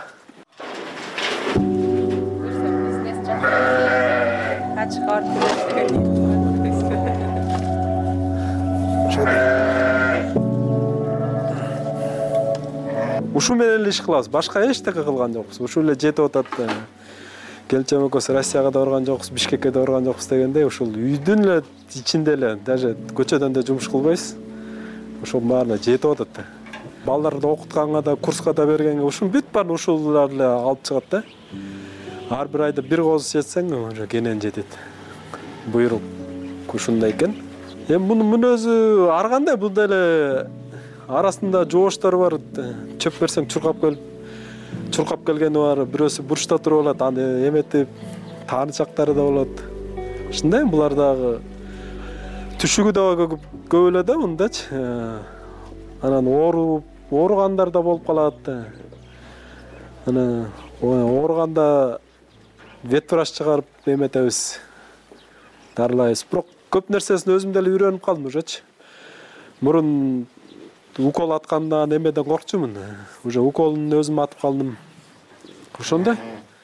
Ушу менен эле иш кылабыз, башка эчтеке кылган жокпуз. Ушу эле жетип атат. Келчем экөөбүз Россияга да барган жокпуз, Бишкекке да барган жокпуз дегенде, ушул үйдүн эле ичинде эле, даже көчөдөн да жумуш кылбайбыз. Ошол баарына жетип атат. Балдарды окутканга да, курска да бергенге ушун бүт бар ушулар эле алып чыгат да. Ар бир айда бир кооз жетсең, уже кенен жетет. Буйрук ушундай экен. Эми мунун мүнөзү ар кандай, бул деле арасында жооштору бар. Чөп берсең чуркап келип, чуркап келгени бар. Бирөөсү бурчта туруп алат, аны эметип, таанычактары да болот. Ушундай булар дагы түшүгү да көп эле да мындачы. Анан ооруп, ооругандар да болуп калат. Ана ооруганда ветврач чыгарып эметебиз. Дарылайбыз. Бирок көп нерсесин өзүм деле үйрөнүп калдым ужечи. Мурун укол аткандан эмеден коркчумун. Уже уколун өзүм атып калдым. Ошондой.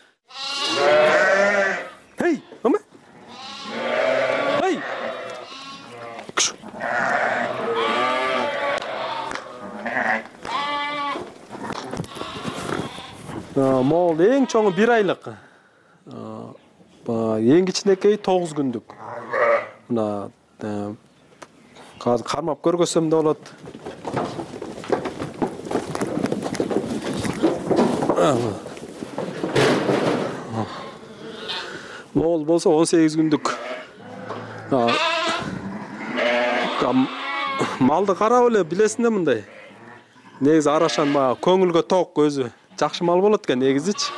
Hey, ама? Hey. Мол эң чоңу бир айлык. Эң кичинекейи тогуз күндүк. Мына азыр кармап көргөзсөм да болот. Мол болсо он сегиз күндүк. Малды карап эле билесиң да мындай. Негизи Арашан мага көңүлгө ток өзү. Жакшы мал болот экен негизичи.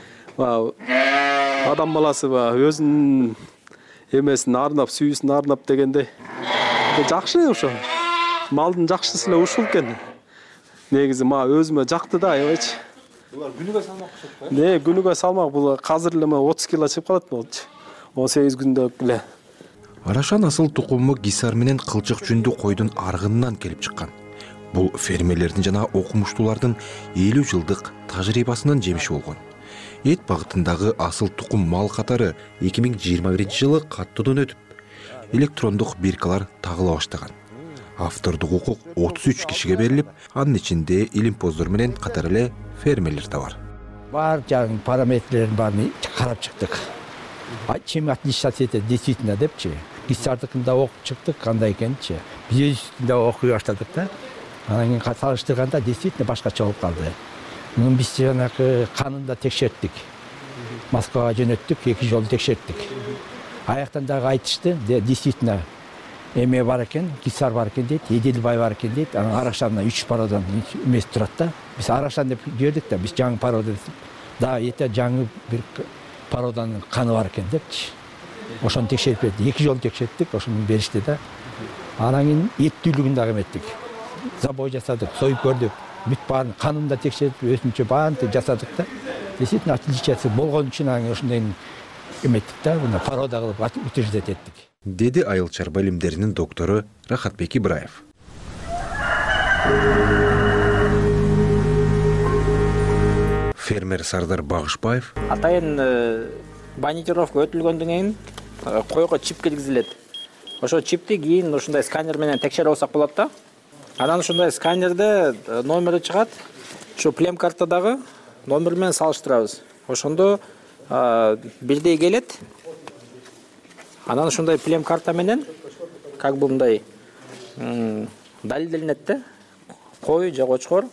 Адам баласы өзүнүн эмесин арнап, сүйүүсүн арнап дегенде жакшы ошо. Малдын жакшысы эле ушул экен. Негизи мага өзүмө жакты да, аябайчы. Булар күнүгө салмак окшойт го? Не, күнүгө салмак бул азыр эле отуз кило чыгып калат болчу. он сегиз күндө эле. Арашан асыл тукуму Гисар менен кылчык жүндүү койдун аргынынан келип чыккан. Бул фермерлердин жана окумуштуулардын элүү жылдык тажрыйбасынын жемиши болгон. Эт багытындагы асыл тукум мал катары эки миң жыйырма биринчи жылы каттоодон өтүп, электрондук биркалар тагыла баштаган. Автордук укук отуз үч кишиге берилип, анын ичинде илимпоздор менен катар эле фермерлер да бар. Бар жаңы параметрлерин баарын карап чыктык. Чем отличаться это действительно депчи. Гисардыкында окуп чыктык, кандай экенчи. Биз да окуй баштадык да. Анан кийин салыштырганда действительно башкача болуп калды. Мунун биз жанагы канын да текшерттик. Москвага жөнөттүк, эки жолу текшерттик. Аяктан дагы айтышты, действительно эме бар экен, Гисар бар экен дейт, Эделбай бар экен дейт. Анан Арашандан үч пародан эмес турат да. Биз Арашан деп жибердик да, биз жаңы парода да эте жаңы бир пародан каны бар экен депчи. Ошону текшерип берди. эки жолу текшерттик, ошону беришти да. Анан кийин эттүүлүгүн дагы эметтик. Забой жасадык, союп көрдүк. Бүт баарын канын да текшерип, өзүнчө баарын жасадык да. Действительно отличиясы болгон үчүн анан ошондой эметтик да, мына парода кылып утверждать эттик. Деди айыл чарба илимдеринин доктору Рахатбек Ибраев. Фермер Сардар Багышбаев. Атайын банитировка өтүлгөндөн кийин койго чип киргизилет. Ошо чипти кийин ушундай сканер менен текшере алсак болот да. Анан ушундай сканерде номери чыгат. Ушу плем картадагы номер менен салыштырабыз. Ошондо бирдей келет. Анан ушундай плем карта менен как бы мындай далилделенет да. Кой же кочкор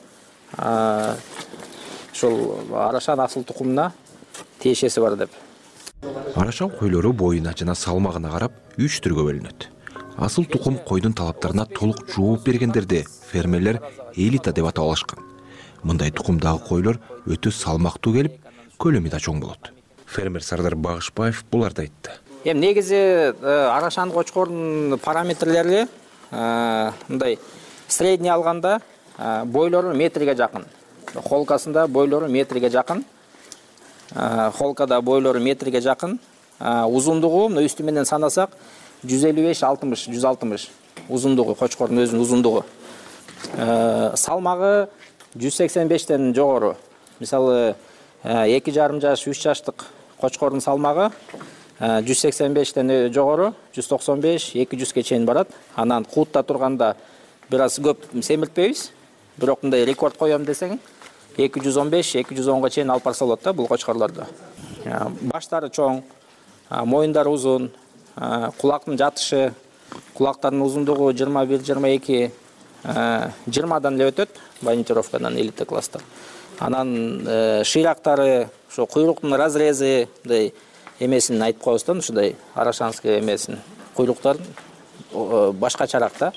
ушул Арашан асыл тукумуна тиешеси бар деп. Арашан койлору боюна жана салмагына карап үч түргө бөлүнөт. Асыл тукум койдун талаптарына толук жооп бергендерди фермерлер элита деп атап алышкан. Мындай тукумдагы койлор өтө салмактуу келип, көлөмү да чоң болот. Фермер Сардар Багышбаев буларды айтты. Эми негизи арашан кочкордун параметрлери мындай средний алганда бойлору метрге жакын. Холкасында бойлору метрге жакын. Холкада бойлору метрге жакын. Узундугу мына үстү менен санасак жүз элүү беш алтымыш жүз алтымыш узундугу, кочкордун өзүнүн узундугу. Салмагы жүз сексен бештен жогору. Мисалы эки жарым жаш, үч жаштык кочкордун салмагы жүз сексен бештен жогору, жүз токсон беш, эки жүзгө чейин барат. Анан куутта турганда бир аз көп семиртпейбиз. Бирок мындай рекорд коем десең, эки жүз он беш, эки жүз онго чейин алып барса болот да бул кочкорлорду. Баштары чоң, моюндары узун, кулактын жатышы, кулактардын узундугу жыйырма бир жыйырма эки, жыйырмадан эле өтөт бонитировкадан элите класста. Анан ширактары, ошо куйруктун разрези, мындай эмесин айтып коебуз да, ушундай арашанский эмесин. Куйруктар башкачараак да.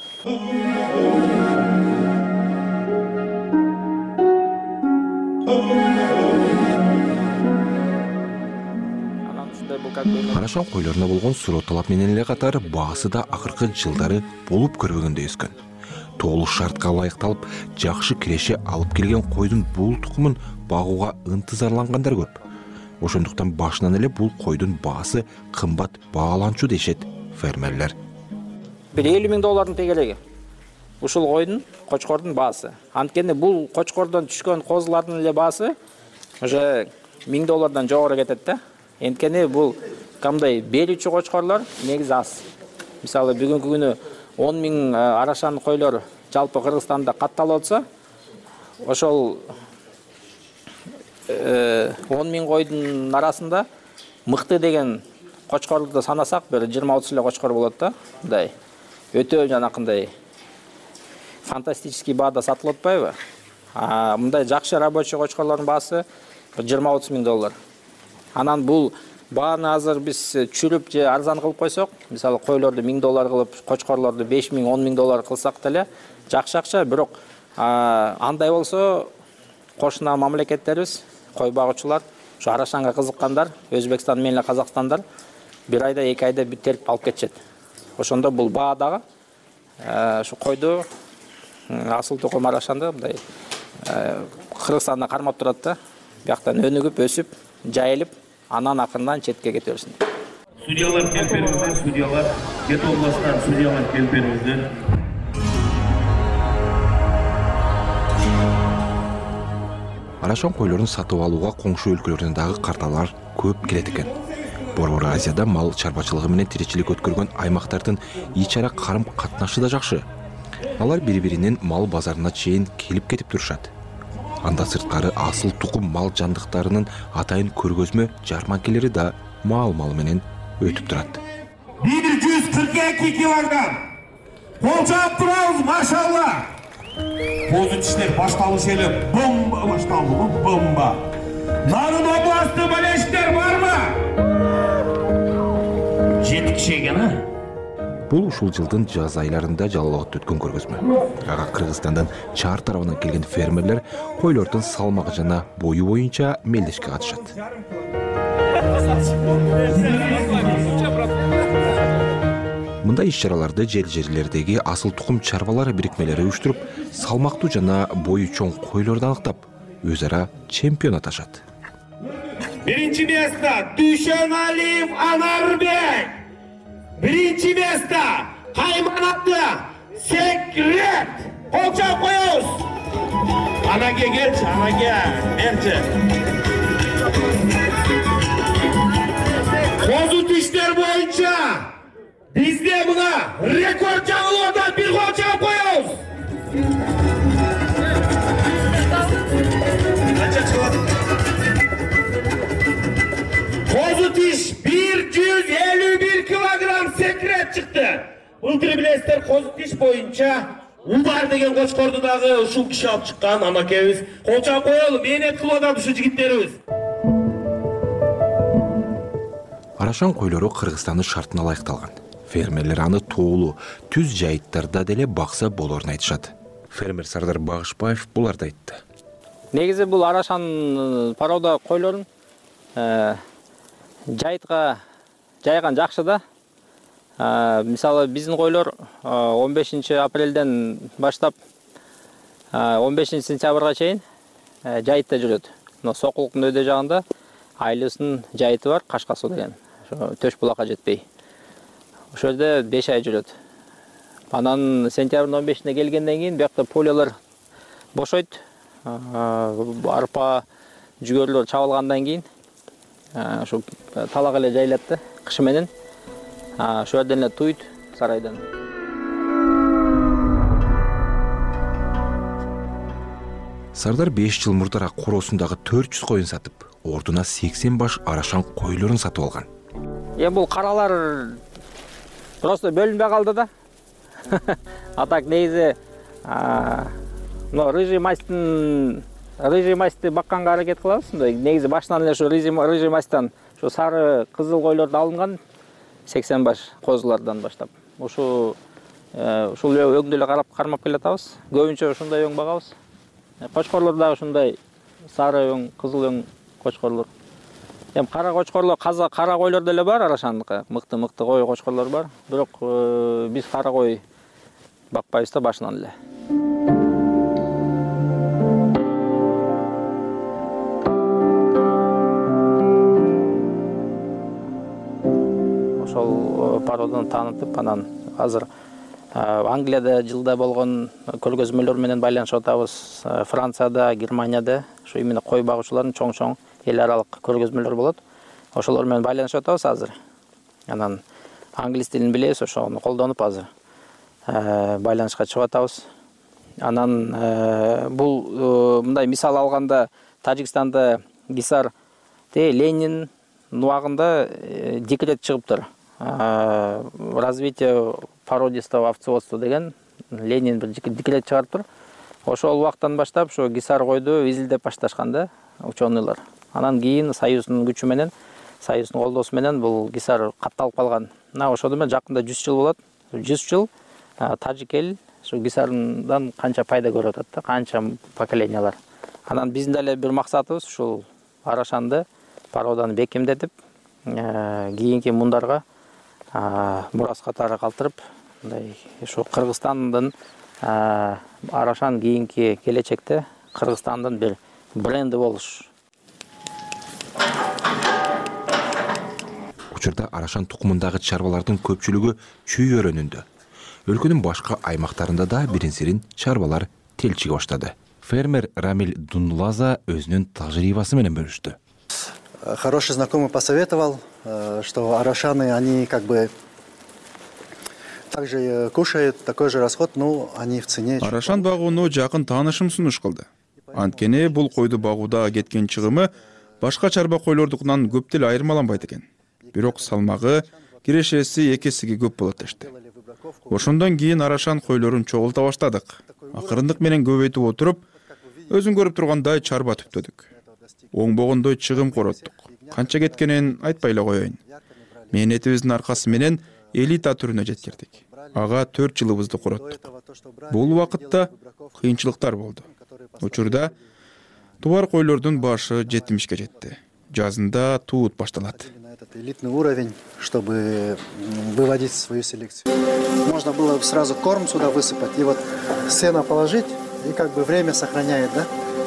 Арашан койлоруна болгон суроо талап менен эле катар баасы да акыркы жылдары болуп көрбөгөндөй өскөн. Толук шартка ылайыкталып, жакшы киреше алып келген койдун бул тукумун багууга ынтызарлангандар көп. Ошондуктан башынан эле бул койдун баасы кымбат бааланчу дешет фермерлер. бир элүү миң доллардын тегереги. Ушул койдун, кочкордун баасы. Анткени бул кочкордон түшкөн козулардын эле баасы уже миң доллардан жогору кетет да. Анткени бул кандай берүүчү кочкорлор негизи аз. Мисалы бүгүнкү күнү он миң арашан койлор жалпы Кыргызстанда катталып атса, ошол он миң койдун арасында мыкты деген кочкорлорду санасак бир жыйырма отуз эле кочкор болот да. Мындай өтө жанакындай фантастический баада сатылып атпайбы? А мындай жакшы рабочий кочкорлордун баасы жыйырма отуз миң доллар. Анан бул бааны азыр биз чүрүп же арзан кылып койсок, мисалы койлорду миң доллар кылып, кочкорлорду беш миң он миң доллар кылсак деле жакшы акча, бирок андай болсо кошуна мамлекеттерибиз, кой багуучулар, ушу арашанга кызыккандар, Өзбекстан менен Казакстандар бир айда, эки айда бүттөрүп алып кетишет. Ошондо бул баа дагы ушу койду асыл тукум арашанды мындай Кыргызстанда кармап турат да. Бияктан өнүгүп, өсүп, жайылып, анан акырындан четке кете берсин. Судьялар келип бериңиздер, судьялар, Кет областынан судьялар келип бериңиздер. Арашан койлорун сатып алууга коңшу өлкөлөрдөн дагы карталар көп келет экен. Борбор Азияда мал чарбачылыгы менен тиричилик өткөргөн аймактардын ич ара карым катнашы да жакшы. Алар бири-биринин мал базарына чейин келип кетип турушат. Анда сырткары асыл тукум мал жандыктарынын атайын көргөзмө жарманкелери да маал-мал менен өтүп турат. бир жүз кырк эки килограмм. Колчап турабыз, машалла. Козу тиштер башталыш эле бомба башталды, бомба. Нарын областы балештер бармы? Жети киши экен, а? Бул ушул жылдын жаз айларында Жалал-Абадта өткөн көргөзмө. Ага Кыргызстандан чаар тарабынан келген фермерлер койлордун салмагы жана бою боюнча мелдешке катышат. Мындай иш-чараларды жер-жерлердеги асыл тукум чарбалар бирикмелери уюштуруп, салмактуу жана бою чоң койлорду аныктап, өз ара чемпионат ашат. Биринчи место Дүйшөналиев Анарбек. Биринчи место Кайманатты Секрет. Колчап коебуз. Анаге келчи, анаге берчи. Козу тиштер боюнча бизде мына рекорд жаңылууда бир колчап коебуз. Козу тиш бир жүз элүү бир килограмм секрет чыкты. Былтыр билесиздер, козу тиш боюнча Улдар деген кочкорду дагы ушул киши алып чыккан, амакебиз. Колчап коелу, мээнет кылып атат ушул жигиттерибиз. Арашан койлору Кыргызстандын шартына ылайыкталган. Фермерлер аны тоолуу, түз жайыттарда деле бакса болорун айтышат. Фермер Сардар Багышбаев буларды айтты. Негизи бул Арашан порода койлорун жайытка жайган жакшы да. Мисалы биздин койлор он бешинчи апрелден баштап он бешинчи сентябрга чейин жайытта жүрөт. Мына Сокулуктун өйдө жагында айлысын жайыты бар, Кашка суу деген. Ошо Төш булакка жетпей. Ошол жерде беш ай жүрөт. Анан сентябрдын он бешине келгенден кийин биякта полелер бошойт. Арпа, жүгөрлөр чабылгандан кийин ошо талак эле жайылат да, кышы менен. Ошол жерден эле туйт сарайдан. Сардар беш жыл мурдара короосундагы төрт жүз коюн сатып, ордуна сексен баш арашан койлорун сатып алган. Эми бул каралар просто бөлүнбөй калды да. Атак негизи мына рыжий мастын рыжий масты бакканга аракет кылабыз. Негизи башынан эле ошо рыжий масттан ошо сары кызыл койлорду алынган сексен баш козулардан баштап. Ошо ушул өңдү эле карап кармап келатабыз. Көбүнчө ушундай өң багабыз. Кочкорлор дагы ушундай сары өң, кызыл өң кочкорлор. Эми кара кочкорлор, кара койлор деле бар арашандыкы, мыкты-мыкты кой кочкорлор бар. Бирок биз кара кой бакпайбыз да башынан эле. Ошол породаны таанытып, анан азыр Англияда жылда болгон көргөзмөлөр менен байланышып атабыз. Францияда, Германияда ошо именно кой багуучулардын чоң-чоң эл аралык көргөзмөлөр болот. Ошолор менен байланышып атабыз азыр. Анан англис тилин билебиз, ошону колдонуп азыр байланышка чыгып атабыз. Анан бул мындай мисал алганда Тажикстанда Гисар те Ленин убагында декрет чыгыптыр. Развитие породистого овцеводства деген Ленин бир декрет чыгарыптыр. Ошол убактан баштап ошо Гисар койду изилдеп башташкан да ученыйлар. Анан кийин Союздун күчү менен, Союздун колдоосу менен бул Гисар катталып калган. Мына ошондо менен жакында жүз жыл болот. жүз жыл тажик эл ошо Гисардан канча пайда көрүп атат да, канча поколениялар. Анан биздин деле бир максатыбыз ушул арашанды, породаны бекемдетип, кийинки мундарга мурас катары калтырып, мындай ошо Кыргызстандын арашан кийинки келечекте Кыргызстандын бир бренди болуш. Учурда арашан тукумундагы чарбалардын көпчүлүгү чүй өрөөнүндө. Өлкөнүн башка аймактарында да бирин-сирин чарбалар телчиге баштады. Фермер Рамиль Дунлаза өзүнүн тажрыйбасы менен бөлүштү. Хороший знакомый посоветовал, что арашаны, они как бы также кушают, такой же расход, но они в цене. Арашан багууну жакын таанышым сунуш кылды. Анткени бул койду багууда кеткен чыгымы башка чарба койлордукунан көп деле айырмаланбайт экен. Бирок салмагы, кирешеси эки эсеге көп болот дешти. Ошондон кийин арашан койлорун чогулта баштадык. Акырындык менен көбөйтүп отуруп, өзүң көрүп тургандай чарба түптөдүк. Оңбогондой чыгым короттук. Канча кеткенин айтпай эле коеюн. Мээнетибиздин аркасы менен элита түрүнө жеткирдик. Ага төрт жылыбызды короттук. Бул убакытта кыйынчылыктар болду. Учурда тубар койлордун башы жетимишке жетти. Жазында туут башталат. Элитный уровень, чтобы выводить свою селекцию. Можно было сразу корм сюда высыпать и вот сено положить, и как бы время сохраняет, да?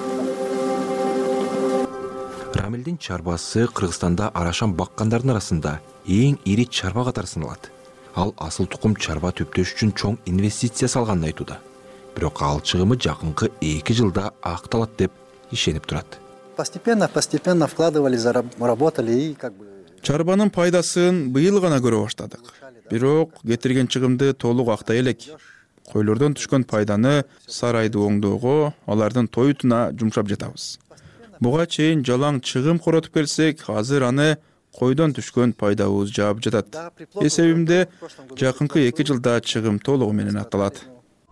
Рамилдин чарбасы Кыргызстанда арашан баккандардын арасында эң ири чарба катары саналат. Ал асыл тукум чарба түптөш үчүн чоң инвестиция салганын айтууда. Бирок ал чыгымы жакынкы эки жылда акталат деп ишенип турат. Постепенно, постепенно вкладывали, заработали и как бы... Чарбанын пайдасын быйыл гана көрө баштадык. Бирок кетирген чыгымды толук актай элек. Койлордон түшкөн пайданы сарайды оңдоого, алардын тоютуна жумшап жатабыз. Буга чейин жалаң чыгым коротуп келсек, азыр аны койдон түшкөн пайдабыз жаап жатат. Эсебимде жакынкы эки жылда чыгым толугу менен акталат.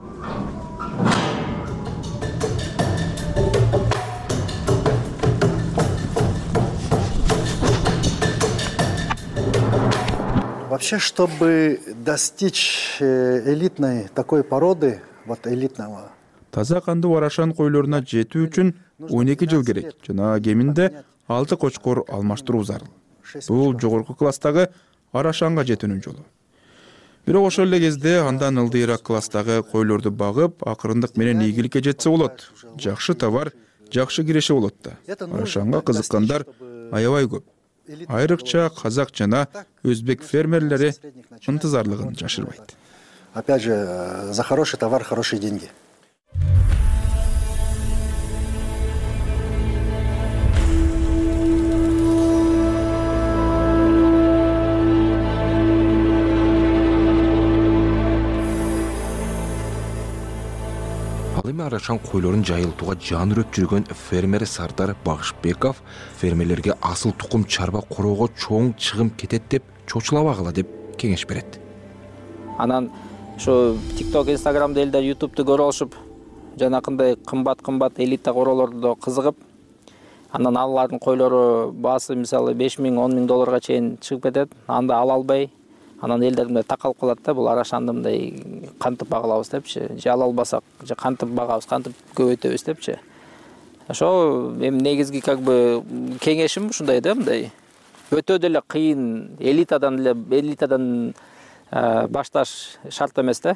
Вообще, чтобы достичь элитной такой породы, вот элитного. Таза кандуу арашан койлоруна жетүү үчүн он эки жыл керек. Жана кеминде алты кочкор алмаштыруу зарыл. Бул жогорку класстагы Арашанга жетүүнүн жолу. Бирок ошол эле кезде андан ылдыйраак класстагы койлорду багып, акырындык менен ийгиликке жетсе болот. Жакшы товар, жакшы киреше болот да. Арашанга кызыккандар аябай көп. Айрыкча казак жана өзбек фермерлери ынтызарлыгын жашырбайт. Опять же, за хороший товар хорошие деньги. Ал эми Арашан койлорун жайылтууга жан үрөп жүргөн фермер Сардар Багышбеков фермерлерге асыл тукум чарба короого чоң чыгым кетет деп чочулабагыла деп кеңеш берет. Анан ошо TikTok, Instagram элдер, YouTube'ду көрүп алышып, жанакындай кымбат-кымбат элита короолорду кызыгып, анан алардын койлору баасы мисалы беш миң, он миң долларга чейин чыгып кетет. Анда ала албай, анан элдер мындай такалып калат да, бул Арашанды мындай кантип багалабыз депчи, же ала албасак, же кантип багабыз, кантип көбөйтөбүз депчи. Ошо эми негизги как бы кеңешим ушундай да, мындай өтө деле кыйын, элитадан эле элитадан башташ шарт эмес да.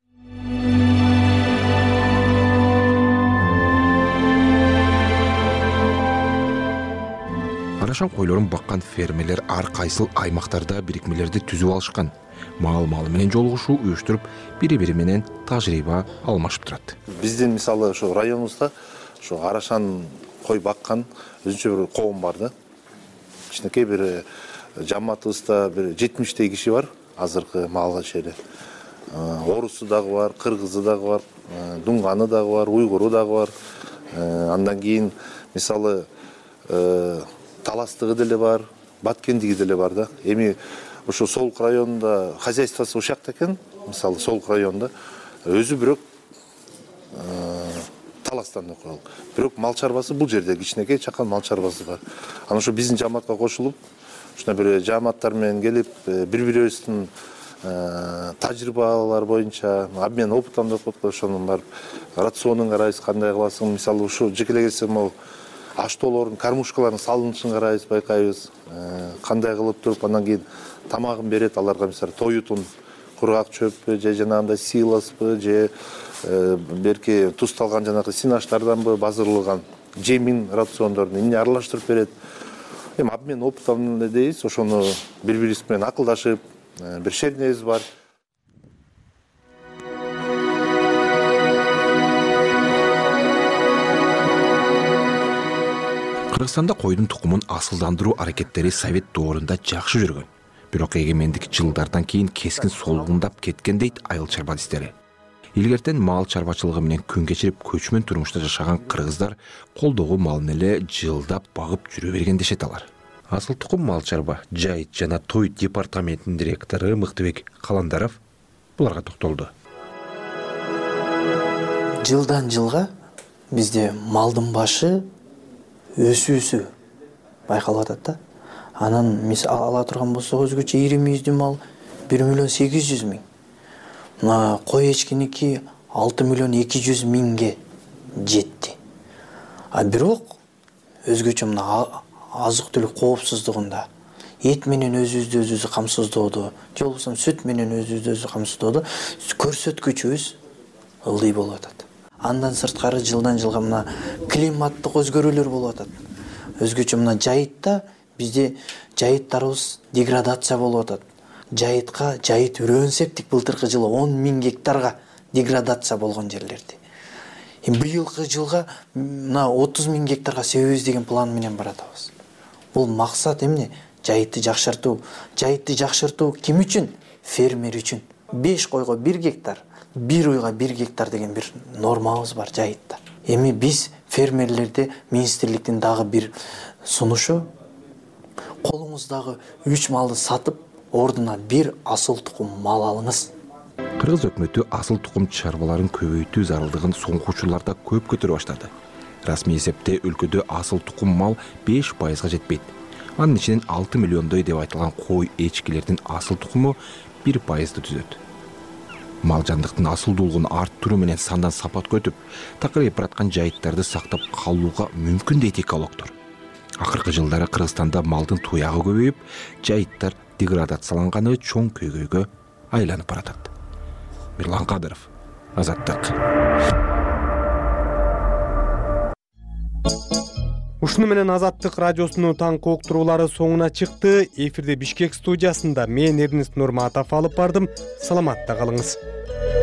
Арашан койлорун баккан фермерлер ар кайсыл аймактарда бирикмелерди түзүп алышкан. Маал-маалы менен жолугушуу уюштуруп, бири-бири менен тажрыйба алмашып турат. Биздин мисалы ошо районубузда ошо Арашан кой баккан өзүнчө бир коом бар да. Кичинекей бир жамаатыбызда бир жетимиштей киши бар. Азыркы маалга чейин орусу дагы бар, кыргызы дагы бар, дунганы дагы бар, уйгуру дагы бар. Андан кийин мисалы таластыгы деле бар, баткендиги деле бар да. Эми ошо Солук районунда хозяйствосы ушакта экен, мисалы Солук районунда өзү бирок таластан окуйал. Бирок мал чарбасы бул жерде кичинекей чакан мал чарбасы бар. Анан ошо биздин жамаатка кошулуп, ушуна бир жамааттар менен келип, бири-бирибиздин тажрыйбалар боюнча обмен опытын деп коет, ошонун барып рационун карайбыз, кандай кыласың, мисалы ушу жекелей келсем могу аштоолордун, кормушкалардын салынышын карайбыз, байкайбыз, кандай кылып туруп андан кийин тамагын берет аларга, мисалы тоютун, кургак чөппү же жанагындай силоспу же берки тусталган жанагы синаштарданбы базырылган жемин рациондорун эмне аралаштырып берет. Эми обмен опытын дейбиз, ошону бири-бирибиз менен акылдашып, бир шернебиз бар. Кыргызстанда койдун тукумун асылдандыруу аракеттери Совет доорунда жакшы жүргөн. Бирок эгемендик жылдардан кийин кескин солгундап кеткен дейт айыл чарбадистери. Илгертен мал чарбачылыгы менен күн кечирип көчмөн турмушта жашаган кыргыздар колдогу малын эле жылдап багып жүрө берген дешет алар. Асыл тукум мал чарба жайыт жана той департаментинин директору Мыктыбек Каландаров буларга токтолду. Жылдан жылга бизде малдын башы өсүүсү байкалып атат да. Анан мис ала турган болсок өзгөчө ири мүйүздүү мал бир миллион сегиз жүз миң. Мына кой эчкиники алты миллион эки жүз миңге жетти. А бирок өзгөчө мына азык түлүк коопсуздугунда эт менен өзүбүздү өзүбүз камсыздоодо, же болбосо сүт менен өзүбүздү өзү камсыздоодо көрсөткүчүбүз ылдый болуп атат. Андан сырткары жылдан жылга мына климаттык өзгөрүүлөр болуп атат. Өзгөчө мына жайытта бизде жайыттарыбыз деградация болуп атат. Жайытка жайыт үрөөн септик былтыркы жылы он миң гектарга деградация болгон жерлерди. Эми быйылкы жылга мына отуз миң гектарга себебиз деген план менен баратабыз. Бул максат эмне? Жайытты жакшыртуу. Жайытты жакшыртуу ким үчүн? Фермер үчүн. беш койго бир гектар, бир уйга бир гектар деген бир нормабыз бар жайытта. Эми биз фермерлерде министрликтин дагы бир сунушу, колуңуздагы үч малды сатып, ордуна бир асыл тукум мал алыңыз. Кыргыз өкмөтү асыл тукум чарбаларын көбөйтүү зарылдыгын соңку учурларда көп көтөрө баштады. Расмий эсепте өлкөдө асыл тукум мал беш пайызга жетпейт. Анын ичинен алты миллиондой деп айтылган кой эчкилердин асыл тукуму бир пайызды түзөт. Мал жандыктын асылдуулугун арттыруу менен сандан сапат көтүп, такырайып бараткан жайыттарды сактап калууга мүмкүн дейт экологдор. акыркы жылдары Кыргызстанда малдын туягы көбөйүп, жайыттар деградацияланганы чоң көйгөйгө айланып баратат. Мирлан Кадыров, Азаттык. Ушуну менен Азаттык радиосунун таңкы уктуруулары соңуна чыкты. Эфирде Бишкек студиясында мен Эрнест Нурматов алып бардым. Саламатта калыңыз.